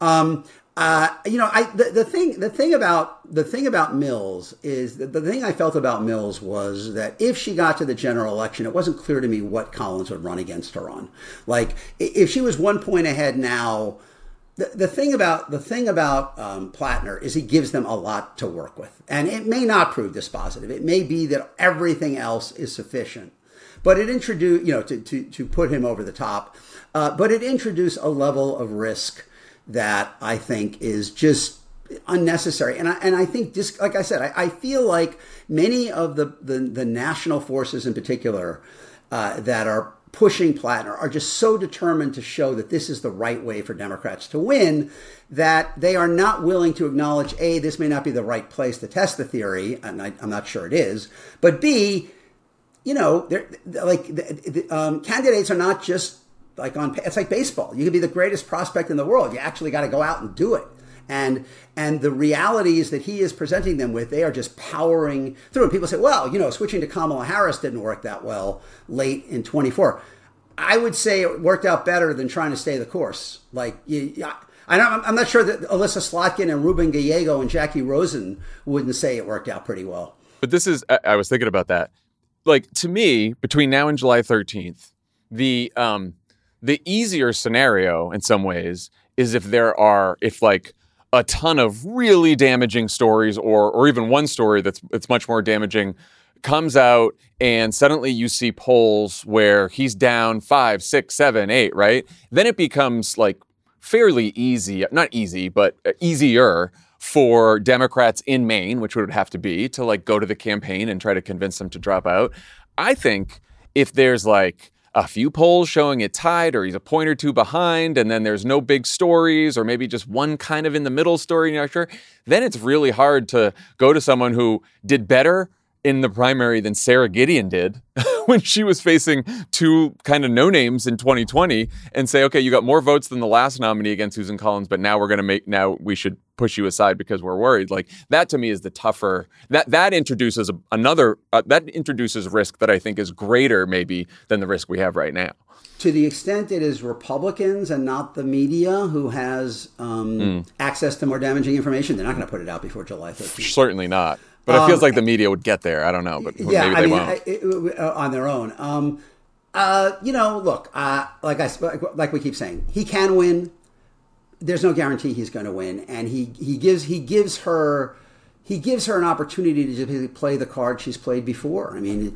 The thing about Mills is the thing I felt about Mills was that if she got to the general election, it wasn't clear to me what Collins would run against her on. Like if she was 1 point ahead now, the thing about Plattner is he gives them a lot to work with, and it may not prove dispositive. It may be that everything else is sufficient, but it introduced to put him over the top. But it introduced a level of risk that I think is just unnecessary. And I think, just like I said, I feel like many of the national forces in particular that are pushing Plattner are just so determined to show that this is the right way for Democrats to win that they are not willing to acknowledge, A, this may not be the right place to test the theory, and I'm not sure it is, but B, candidates are not just it's like baseball. You could be the greatest prospect in the world. You actually got to go out and do it. And the realities that he is presenting them with, they are just powering through. And people say, well, switching to Kamala Harris didn't work that well late in 24. I would say it worked out better than trying to stay the course. I'm not sure that Alyssa Slotkin and Ruben Gallego and Jackie Rosen wouldn't say it worked out pretty well. But I was thinking about that. Like, to me, between now and July 13th, the easier scenario in some ways is if a ton of really damaging stories or even one story that's much more damaging comes out and suddenly you see polls where he's down 5, 6, 7, 8, right? Then it becomes like fairly easy, not easy, but easier for Democrats in Maine, which would have to be, to go to the campaign and try to convince them to drop out. I think if there's a few polls showing it tied or he's a point or two behind and then there's no big stories or maybe just one kind of in the middle story, you're not sure, then it's really hard to go to someone who did better in the primary than Sarah Gideon did when she was facing two kind of no-names in 2020 and say, okay, you got more votes than the last nominee against Susan Collins, but now we should push you aside because we're worried. That to me is the tougher, that introduces that introduces risk that I think is greater maybe than the risk we have right now. To the extent it is Republicans and not the media who has access to more damaging information, they're not going to put it out before July 13th. Certainly not. But it feels like the media would get there. I don't know, but maybe they won't. On their own. Look, like we keep saying, he can win. There's no guarantee he's going to win, and he gives her an opportunity to play the card she's played before. I mean,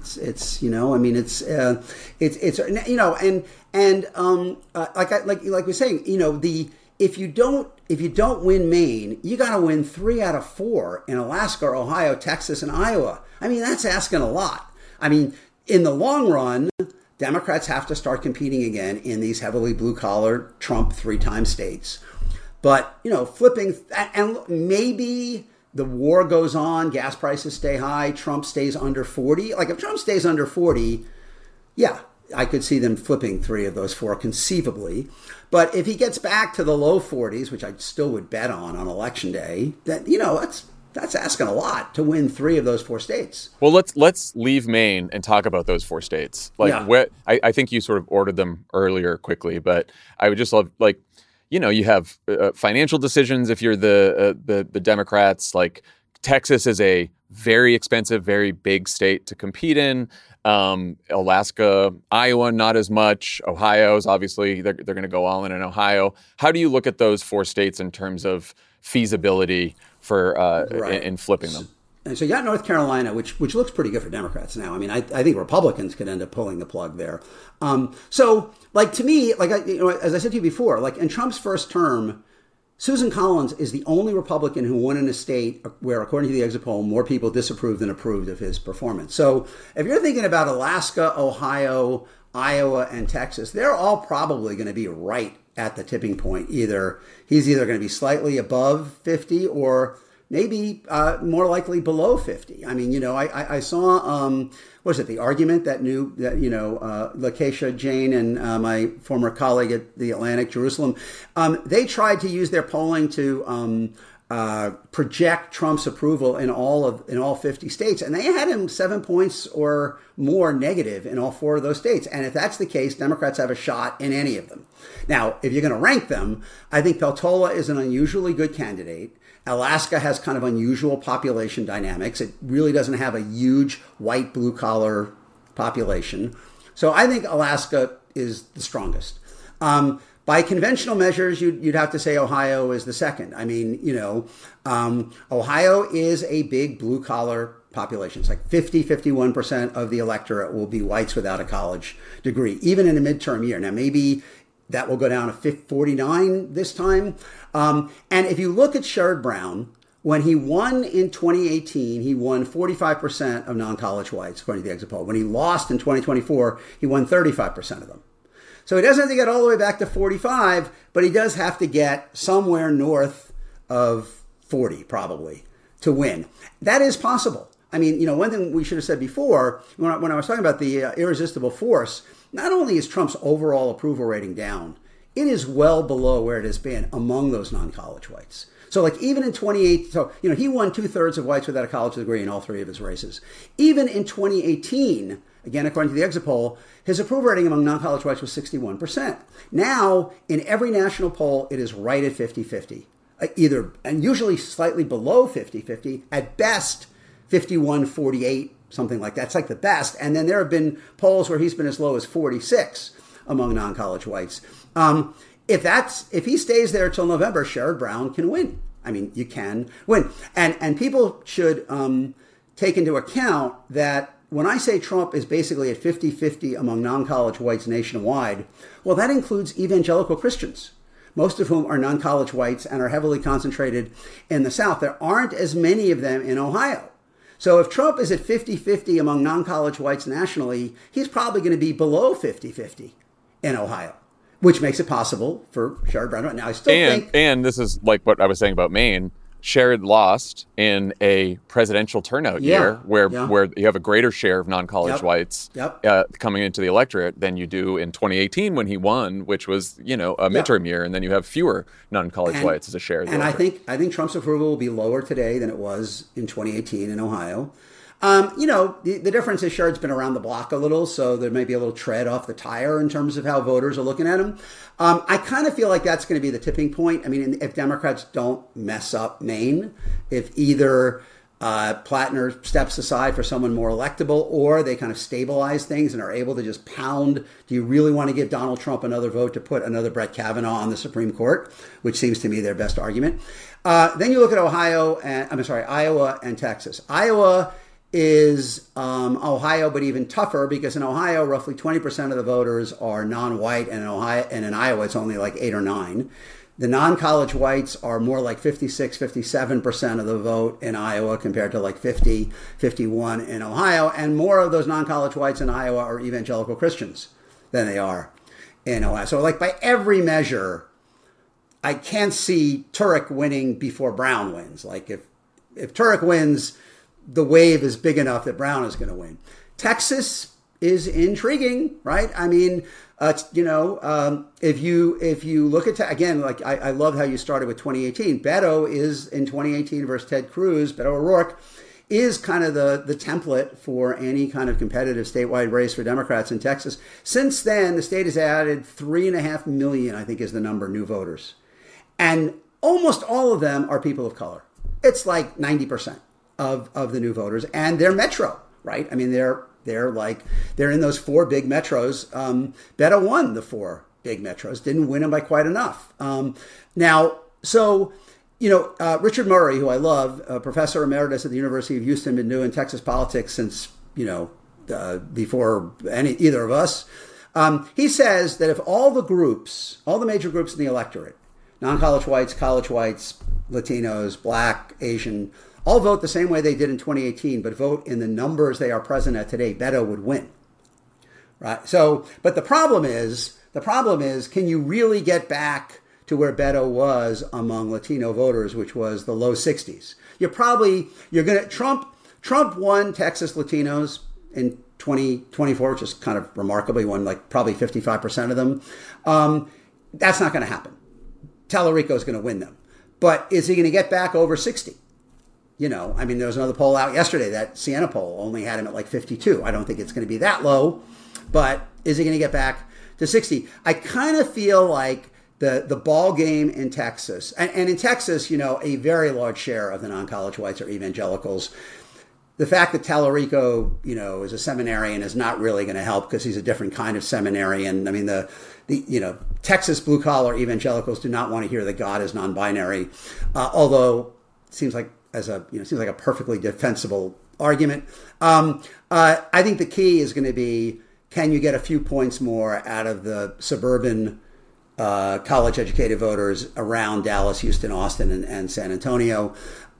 like we're saying, If you don't win Maine, you got to win 3 out of 4 in Alaska, Ohio, Texas, and Iowa. I mean, that's asking a lot. I mean, in the long run, Democrats have to start competing again in these heavily blue-collar Trump 3-time states. But, flipping, and maybe the war goes on, gas prices stay high, Trump stays under 40. If Trump stays under 40, yeah, I could see them flipping 3 of those 4 conceivably. But if he gets back to the low 40s, which I still would bet on election day, then that's asking a lot to win 3 of those 4 states. Well, let's leave Maine and talk about those 4 states. I think you sort of ordered them earlier quickly, but I would just love you have financial decisions if you're the Democrats. Texas is a very expensive, very big state to compete in. Alaska, Iowa, not as much. Ohio's obviously they're going to go all in Ohio. How do you look at those 4 states in terms of feasibility for in flipping them? And so you got North Carolina, which looks pretty good for Democrats now. I mean, I think Republicans could end up pulling the plug there. To me, as I said to you before, in Trump's first term, Susan Collins is the only Republican who won in a state where, according to the exit poll, more people disapproved than approved of his performance. So if you're thinking about Alaska, Ohio, Iowa, and Texas, they're all probably going to be right at the tipping point. He's either going to be slightly above 50 or maybe more likely below 50. I mean, I saw, what was it, the argument that Lakeisha Jane and my former colleague at The Atlantic, Jerusalem, they tried to use their polling to project Trump's approval in all 50 states. And they had him 7 points or more negative in all 4 of those states. And if that's the case, Democrats have a shot in any of them. Now, if you're going to rank them, I think Peltola is an unusually good candidate. Alaska has kind of unusual population dynamics. It really doesn't have a huge white blue-collar population. So I think Alaska is the strongest. By conventional measures, you'd have to say Ohio is the second. I mean, Ohio is a big blue-collar population. It's like 51% of the electorate will be whites without a college degree, even in a midterm year. Now, maybe that will go down to 49 this time. And if you look at Sherrod Brown, when he won in 2018, he won 45% of non-college whites, according to the exit poll. When he lost in 2024, he won 35% of them. So he doesn't have to get all the way back to 45, but he does have to get somewhere north of 40, probably, to win. That is possible. I mean, one thing we should have said before, when I was talking about the irresistible force, not only is Trump's overall approval rating down, it is well below where it has been among those non-college whites. So like even in 2018, he won 2/3 of whites without a college degree in all 3 of his races. Even in 2018, again, according to the exit poll, his approval rating among non-college whites was 61%. Now, in every national poll, it is right at 50-50, and usually slightly below 50-50, at best 51-48, something like that. It's like the best. And then there have been polls where he's been as low as 46 among non-college whites. If he stays there till November, Sherrod Brown can win. I mean, you can win. And people should take into account that when I say Trump is basically at 50-50 among non-college whites nationwide, well, that includes evangelical Christians, most of whom are non-college whites and are heavily concentrated in the South. There aren't as many of them in Ohio. So if Trump is at 50-50 among non-college whites nationally, he's probably going to be below 50-50 in Ohio, which makes it possible for Sherrod Brown. Now, I still think... And this is like what I was saying about Maine. Sherrod lost in a presidential turnout year where you have a greater share of non-college whites coming into the electorate than you do in 2018 when he won, which was, a midterm year, and then you have fewer non-college whites as a share of the electorate. I think Trump's approval will be lower today than it was in 2018 in Ohio. The difference is Sherrod's been around the block a little, so there may be a little tread off the tire in terms of how voters are looking at him. I kind of feel like that's going to be the tipping point. I mean, if Democrats don't mess up Maine, if either Plattner steps aside for someone more electable, or they kind of stabilize things and are able to just pound, do you really want to give Donald Trump another vote to put another Brett Kavanaugh on the Supreme Court, which seems to me their best argument. Then you look at Iowa and Texas. Iowa is Ohio, but even tougher, because in Ohio, roughly 20% of the voters are non-white, and in Iowa, it's only like 8 or 9. The non-college whites are more like 57% of the vote in Iowa compared to like 51 in Ohio. And more of those non-college whites in Iowa are evangelical Christians than they are in Ohio. So like by every measure, I can't see Turek winning before Brown wins. Like if Turek wins, the wave is big enough that Brown is going to win. Texas is intriguing, right? I mean, if you look at, again, like I love how you started with 2018. Beto is in 2018 versus Ted Cruz. Beto O'Rourke is kind of the template for any kind of competitive statewide race for Democrats in Texas. Since then, the state has added 3.5 million, I think is the number, new voters. And almost all of them are people of color. It's like 90%. Of the new voters, and they're metro, right? I mean, they're in those 4 big metros. Beto won the 4 big metros, didn't win them by quite enough. Richard Murray, who I love, professor emeritus at the University of Houston, been doing Texas politics since before either of us. He says that if all the major groups in the electorate non-college whites, college whites, Latinos, Black, Asian, all vote the same way they did in 2018, but vote in the numbers they are present at today, Beto would win. Right? So, but the problem is, can you really get back to where Beto was among Latino voters, which was the low 60s? Trump won Texas Latinos in 2024, which is kind of remarkable. He won like probably 55% of them. That's not going to happen. Tallarico is going to win them. But is he going to get back over 60? You know, I mean, there was another poll out yesterday, that Siena poll only had him at like 52. I don't think it's going to be that low, but is he going to get back to 60? I kind of feel like the ball game in Texas, and in Texas, you know, a very large share of the non-college whites are evangelicals. The fact that Tallarico, you know, is a seminarian is not really going to help because he's a different kind of seminarian. I mean, the Texas blue collar evangelicals do not want to hear that God is non-binary, although it seems like a perfectly defensible argument. I think the key is going to be, can you get a few points more out of the suburban college educated voters around Dallas, Houston, Austin, and San Antonio?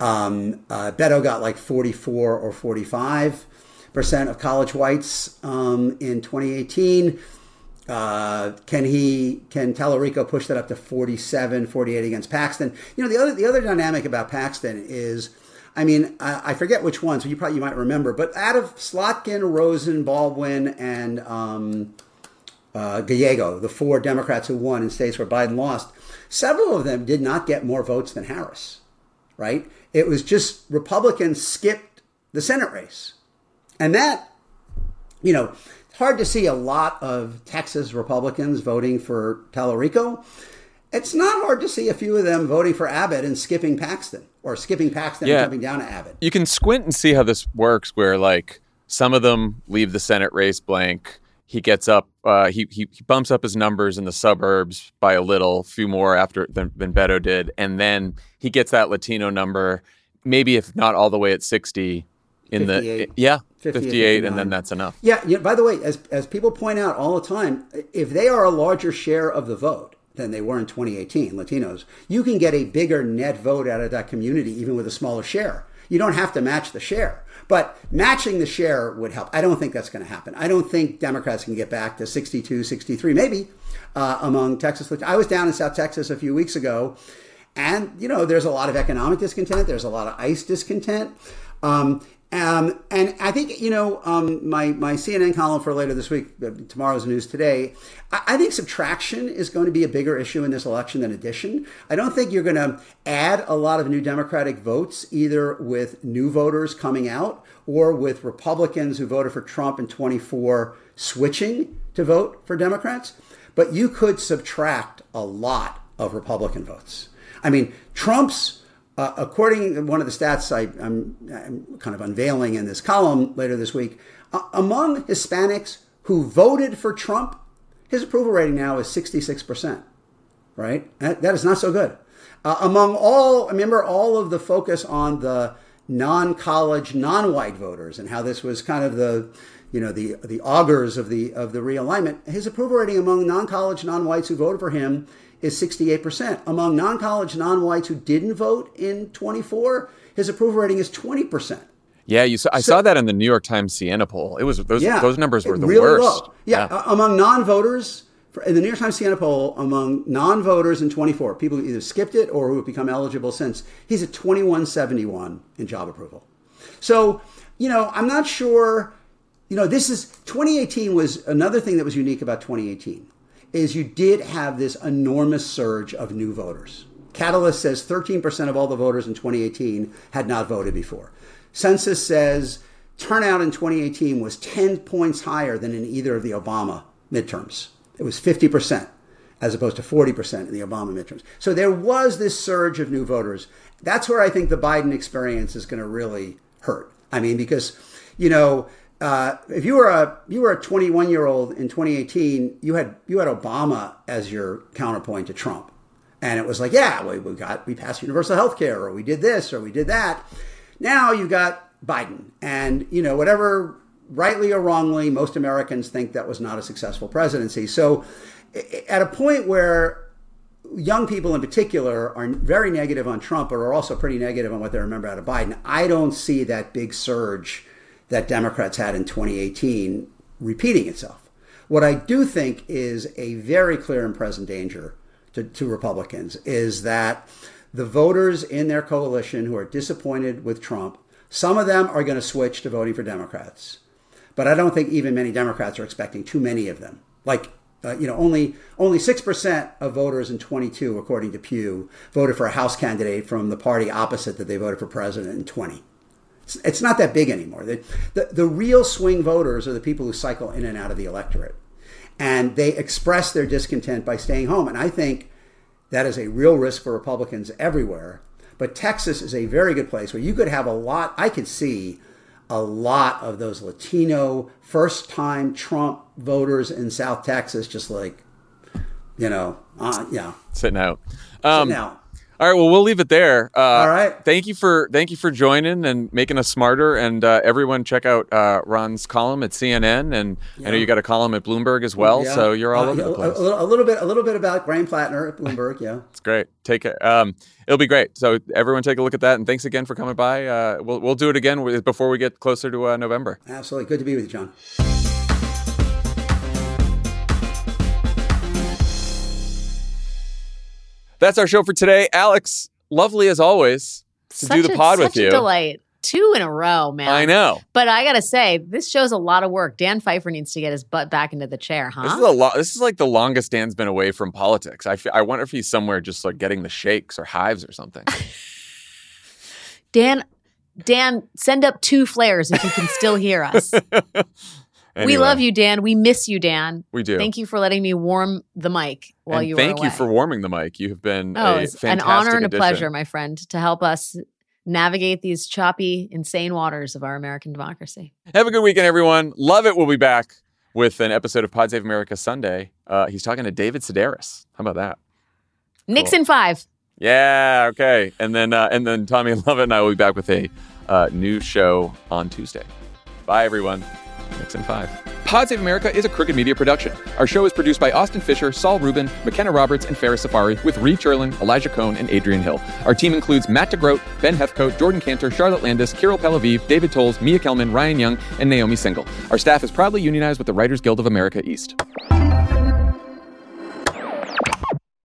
Beto got like 44 or 45% of college whites in 2018. Can Tallarico push that up to 47, 48 against Paxton? You know, the other dynamic about Paxton is, I mean, I forget which ones, so you might remember, but out of Slotkin, Rosen, Baldwin, and Gallego, the 4 Democrats who won in states where Biden lost, several of them did not get more votes than Harris, right? It was just Republicans skipped the Senate race. And that, you know, it's hard to see a lot of Texas Republicans voting for Tallarico. It's not hard to see a few of them voting for Abbott and skipping Paxton, or skipping Paxton and jumping down to Abbott. You can squint and see how this works, where like some of them leave the Senate race blank. He gets up, he bumps up his numbers in the suburbs by a little, few more than Beto did. And then he gets that Latino number, maybe if not all the way at 60 in 58, and then that's enough. Yeah. By the way, as people point out all the time, if they are a larger share of the vote than they were in 2018, Latinos, you can get a bigger net vote out of that community, even with a smaller share. You don't have to match the share. But matching the share would help. I don't think that's going to happen. I don't think Democrats can get back to 62, 63, maybe among Texas. I was down in South Texas a few weeks ago, and, you know, there's a lot of economic discontent. There's a lot of ICE discontent. And I think, you know, my CNN column for later this week, tomorrow's news today, I think subtraction is going to be a bigger issue in this election than addition. I don't think you're going to add a lot of new Democratic votes, either with new voters coming out or with Republicans who voted for Trump in 24 switching to vote for Democrats. But you could subtract a lot of Republican votes. I mean, Trump's according to one of the stats I'm kind of unveiling in this column later this week, among Hispanics who voted for Trump, his approval rating now is 66%, right? That is not so good. Among all of the focus on the non-college, non-white voters and how this was kind of the augurs of the realignment, his approval rating among non-college, non-whites who voted for him is 68%. Among non-college, non-whites who didn't vote in 24, his approval rating is 20%. Yeah, I saw that in the New York Times Siena poll. It was those numbers were the really worst. Low. Yeah, among non-voters, in the New York Times Siena poll, among non-voters in 24, people who either skipped it or who have become eligible since, he's at 2171 in job approval. So, you know, I'm not sure. You know, 2018 was another thing that was unique about 2018. Is you did have this enormous surge of new voters. Catalyst says 13% of all the voters in 2018 had not voted before. Census says turnout in 2018 was 10 points higher than in either of the Obama midterms. It was 50% as opposed to 40% in the Obama midterms. So there was this surge of new voters. That's where I think the Biden experience is going to really hurt. I mean, because, you know, if you were a 21-year-old in 2018, you had Obama as your counterpoint to Trump, and it was like, yeah, we passed universal health care, or we did this, or we did that. Now you've got Biden, and you know, whatever, rightly or wrongly, most Americans think that was not a successful presidency. So, at a point where young people in particular are very negative on Trump, but are also pretty negative on what they remember out of Biden. I don't see that big surge that Democrats had in 2018 repeating itself. What I do think is a very clear and present danger to Republicans is that the voters in their coalition who are disappointed with Trump, some of them are going to switch to voting for Democrats. But I don't think even many Democrats are expecting too many of them. Only 6% of voters in 22, according to Pew, voted for a House candidate from the party opposite that they voted for president in 20. It's not that big anymore. The real swing voters are the people who cycle in and out of the electorate. And they express their discontent by staying home. And I think that is a real risk for Republicans everywhere. But Texas is a very good place where you could have I could see a lot of those Latino first-time Trump voters in South Texas, just sitting out. Sitting out. All right, well, we'll leave it there. All right. Thank you for joining and making us smarter. And everyone, check out Ron's column at CNN, and I know you got a column at Bloomberg as well. Yeah. So you're all over the place. A little bit about Graham Plattner at Bloomberg. Yeah, it's great. Take it. It'll be great. So everyone, take a look at that. And thanks again for coming by. We'll do it again before we get closer to November. Absolutely, good to be with you, John. That's our show for today. Alex, lovely as always to do the pod with you. Such a delight. 2 in a row, man. I know. But I got to say, this show's a lot of work. Dan Pfeiffer needs to get his butt back into the chair, huh? This is like the longest Dan's been away from politics. I wonder if he's somewhere just like getting the shakes or hives or something. Dan, send up 2 flares if you can still hear us. Anyway. We love you, Dan. We miss you, Dan. We do. Thank you for letting me warm the mic while you were away. Thank you for warming the mic. You have been a fantastic an honor and a addition. pleasure, my friend, to help us navigate these choppy, insane waters of our American democracy. Have a good weekend, everyone. Love it. We'll be back with an episode of Pod Save America Sunday. He's talking to David Sedaris. How about that? Nixon 5. Yeah, okay. And then Tommy Lovett and I will be back with a new show on Tuesday. Bye, everyone. Nixon 5. Pod Save America is a Crooked Media production. Our show is produced by Austin Fisher, Saul Rubin, McKenna Roberts, and Farrah Safari, with Reed Cherlin, Elijah Cohn, and Adrian Hill. Our team includes Matt DeGroat, Ben Hefcoat, Jordan Cantor, Charlotte Landis, Kirill Pelaviv, David Tolles, Mia Kelman, Ryan Young, and Naomi Single. Our staff is proudly unionized with the Writers Guild of America East.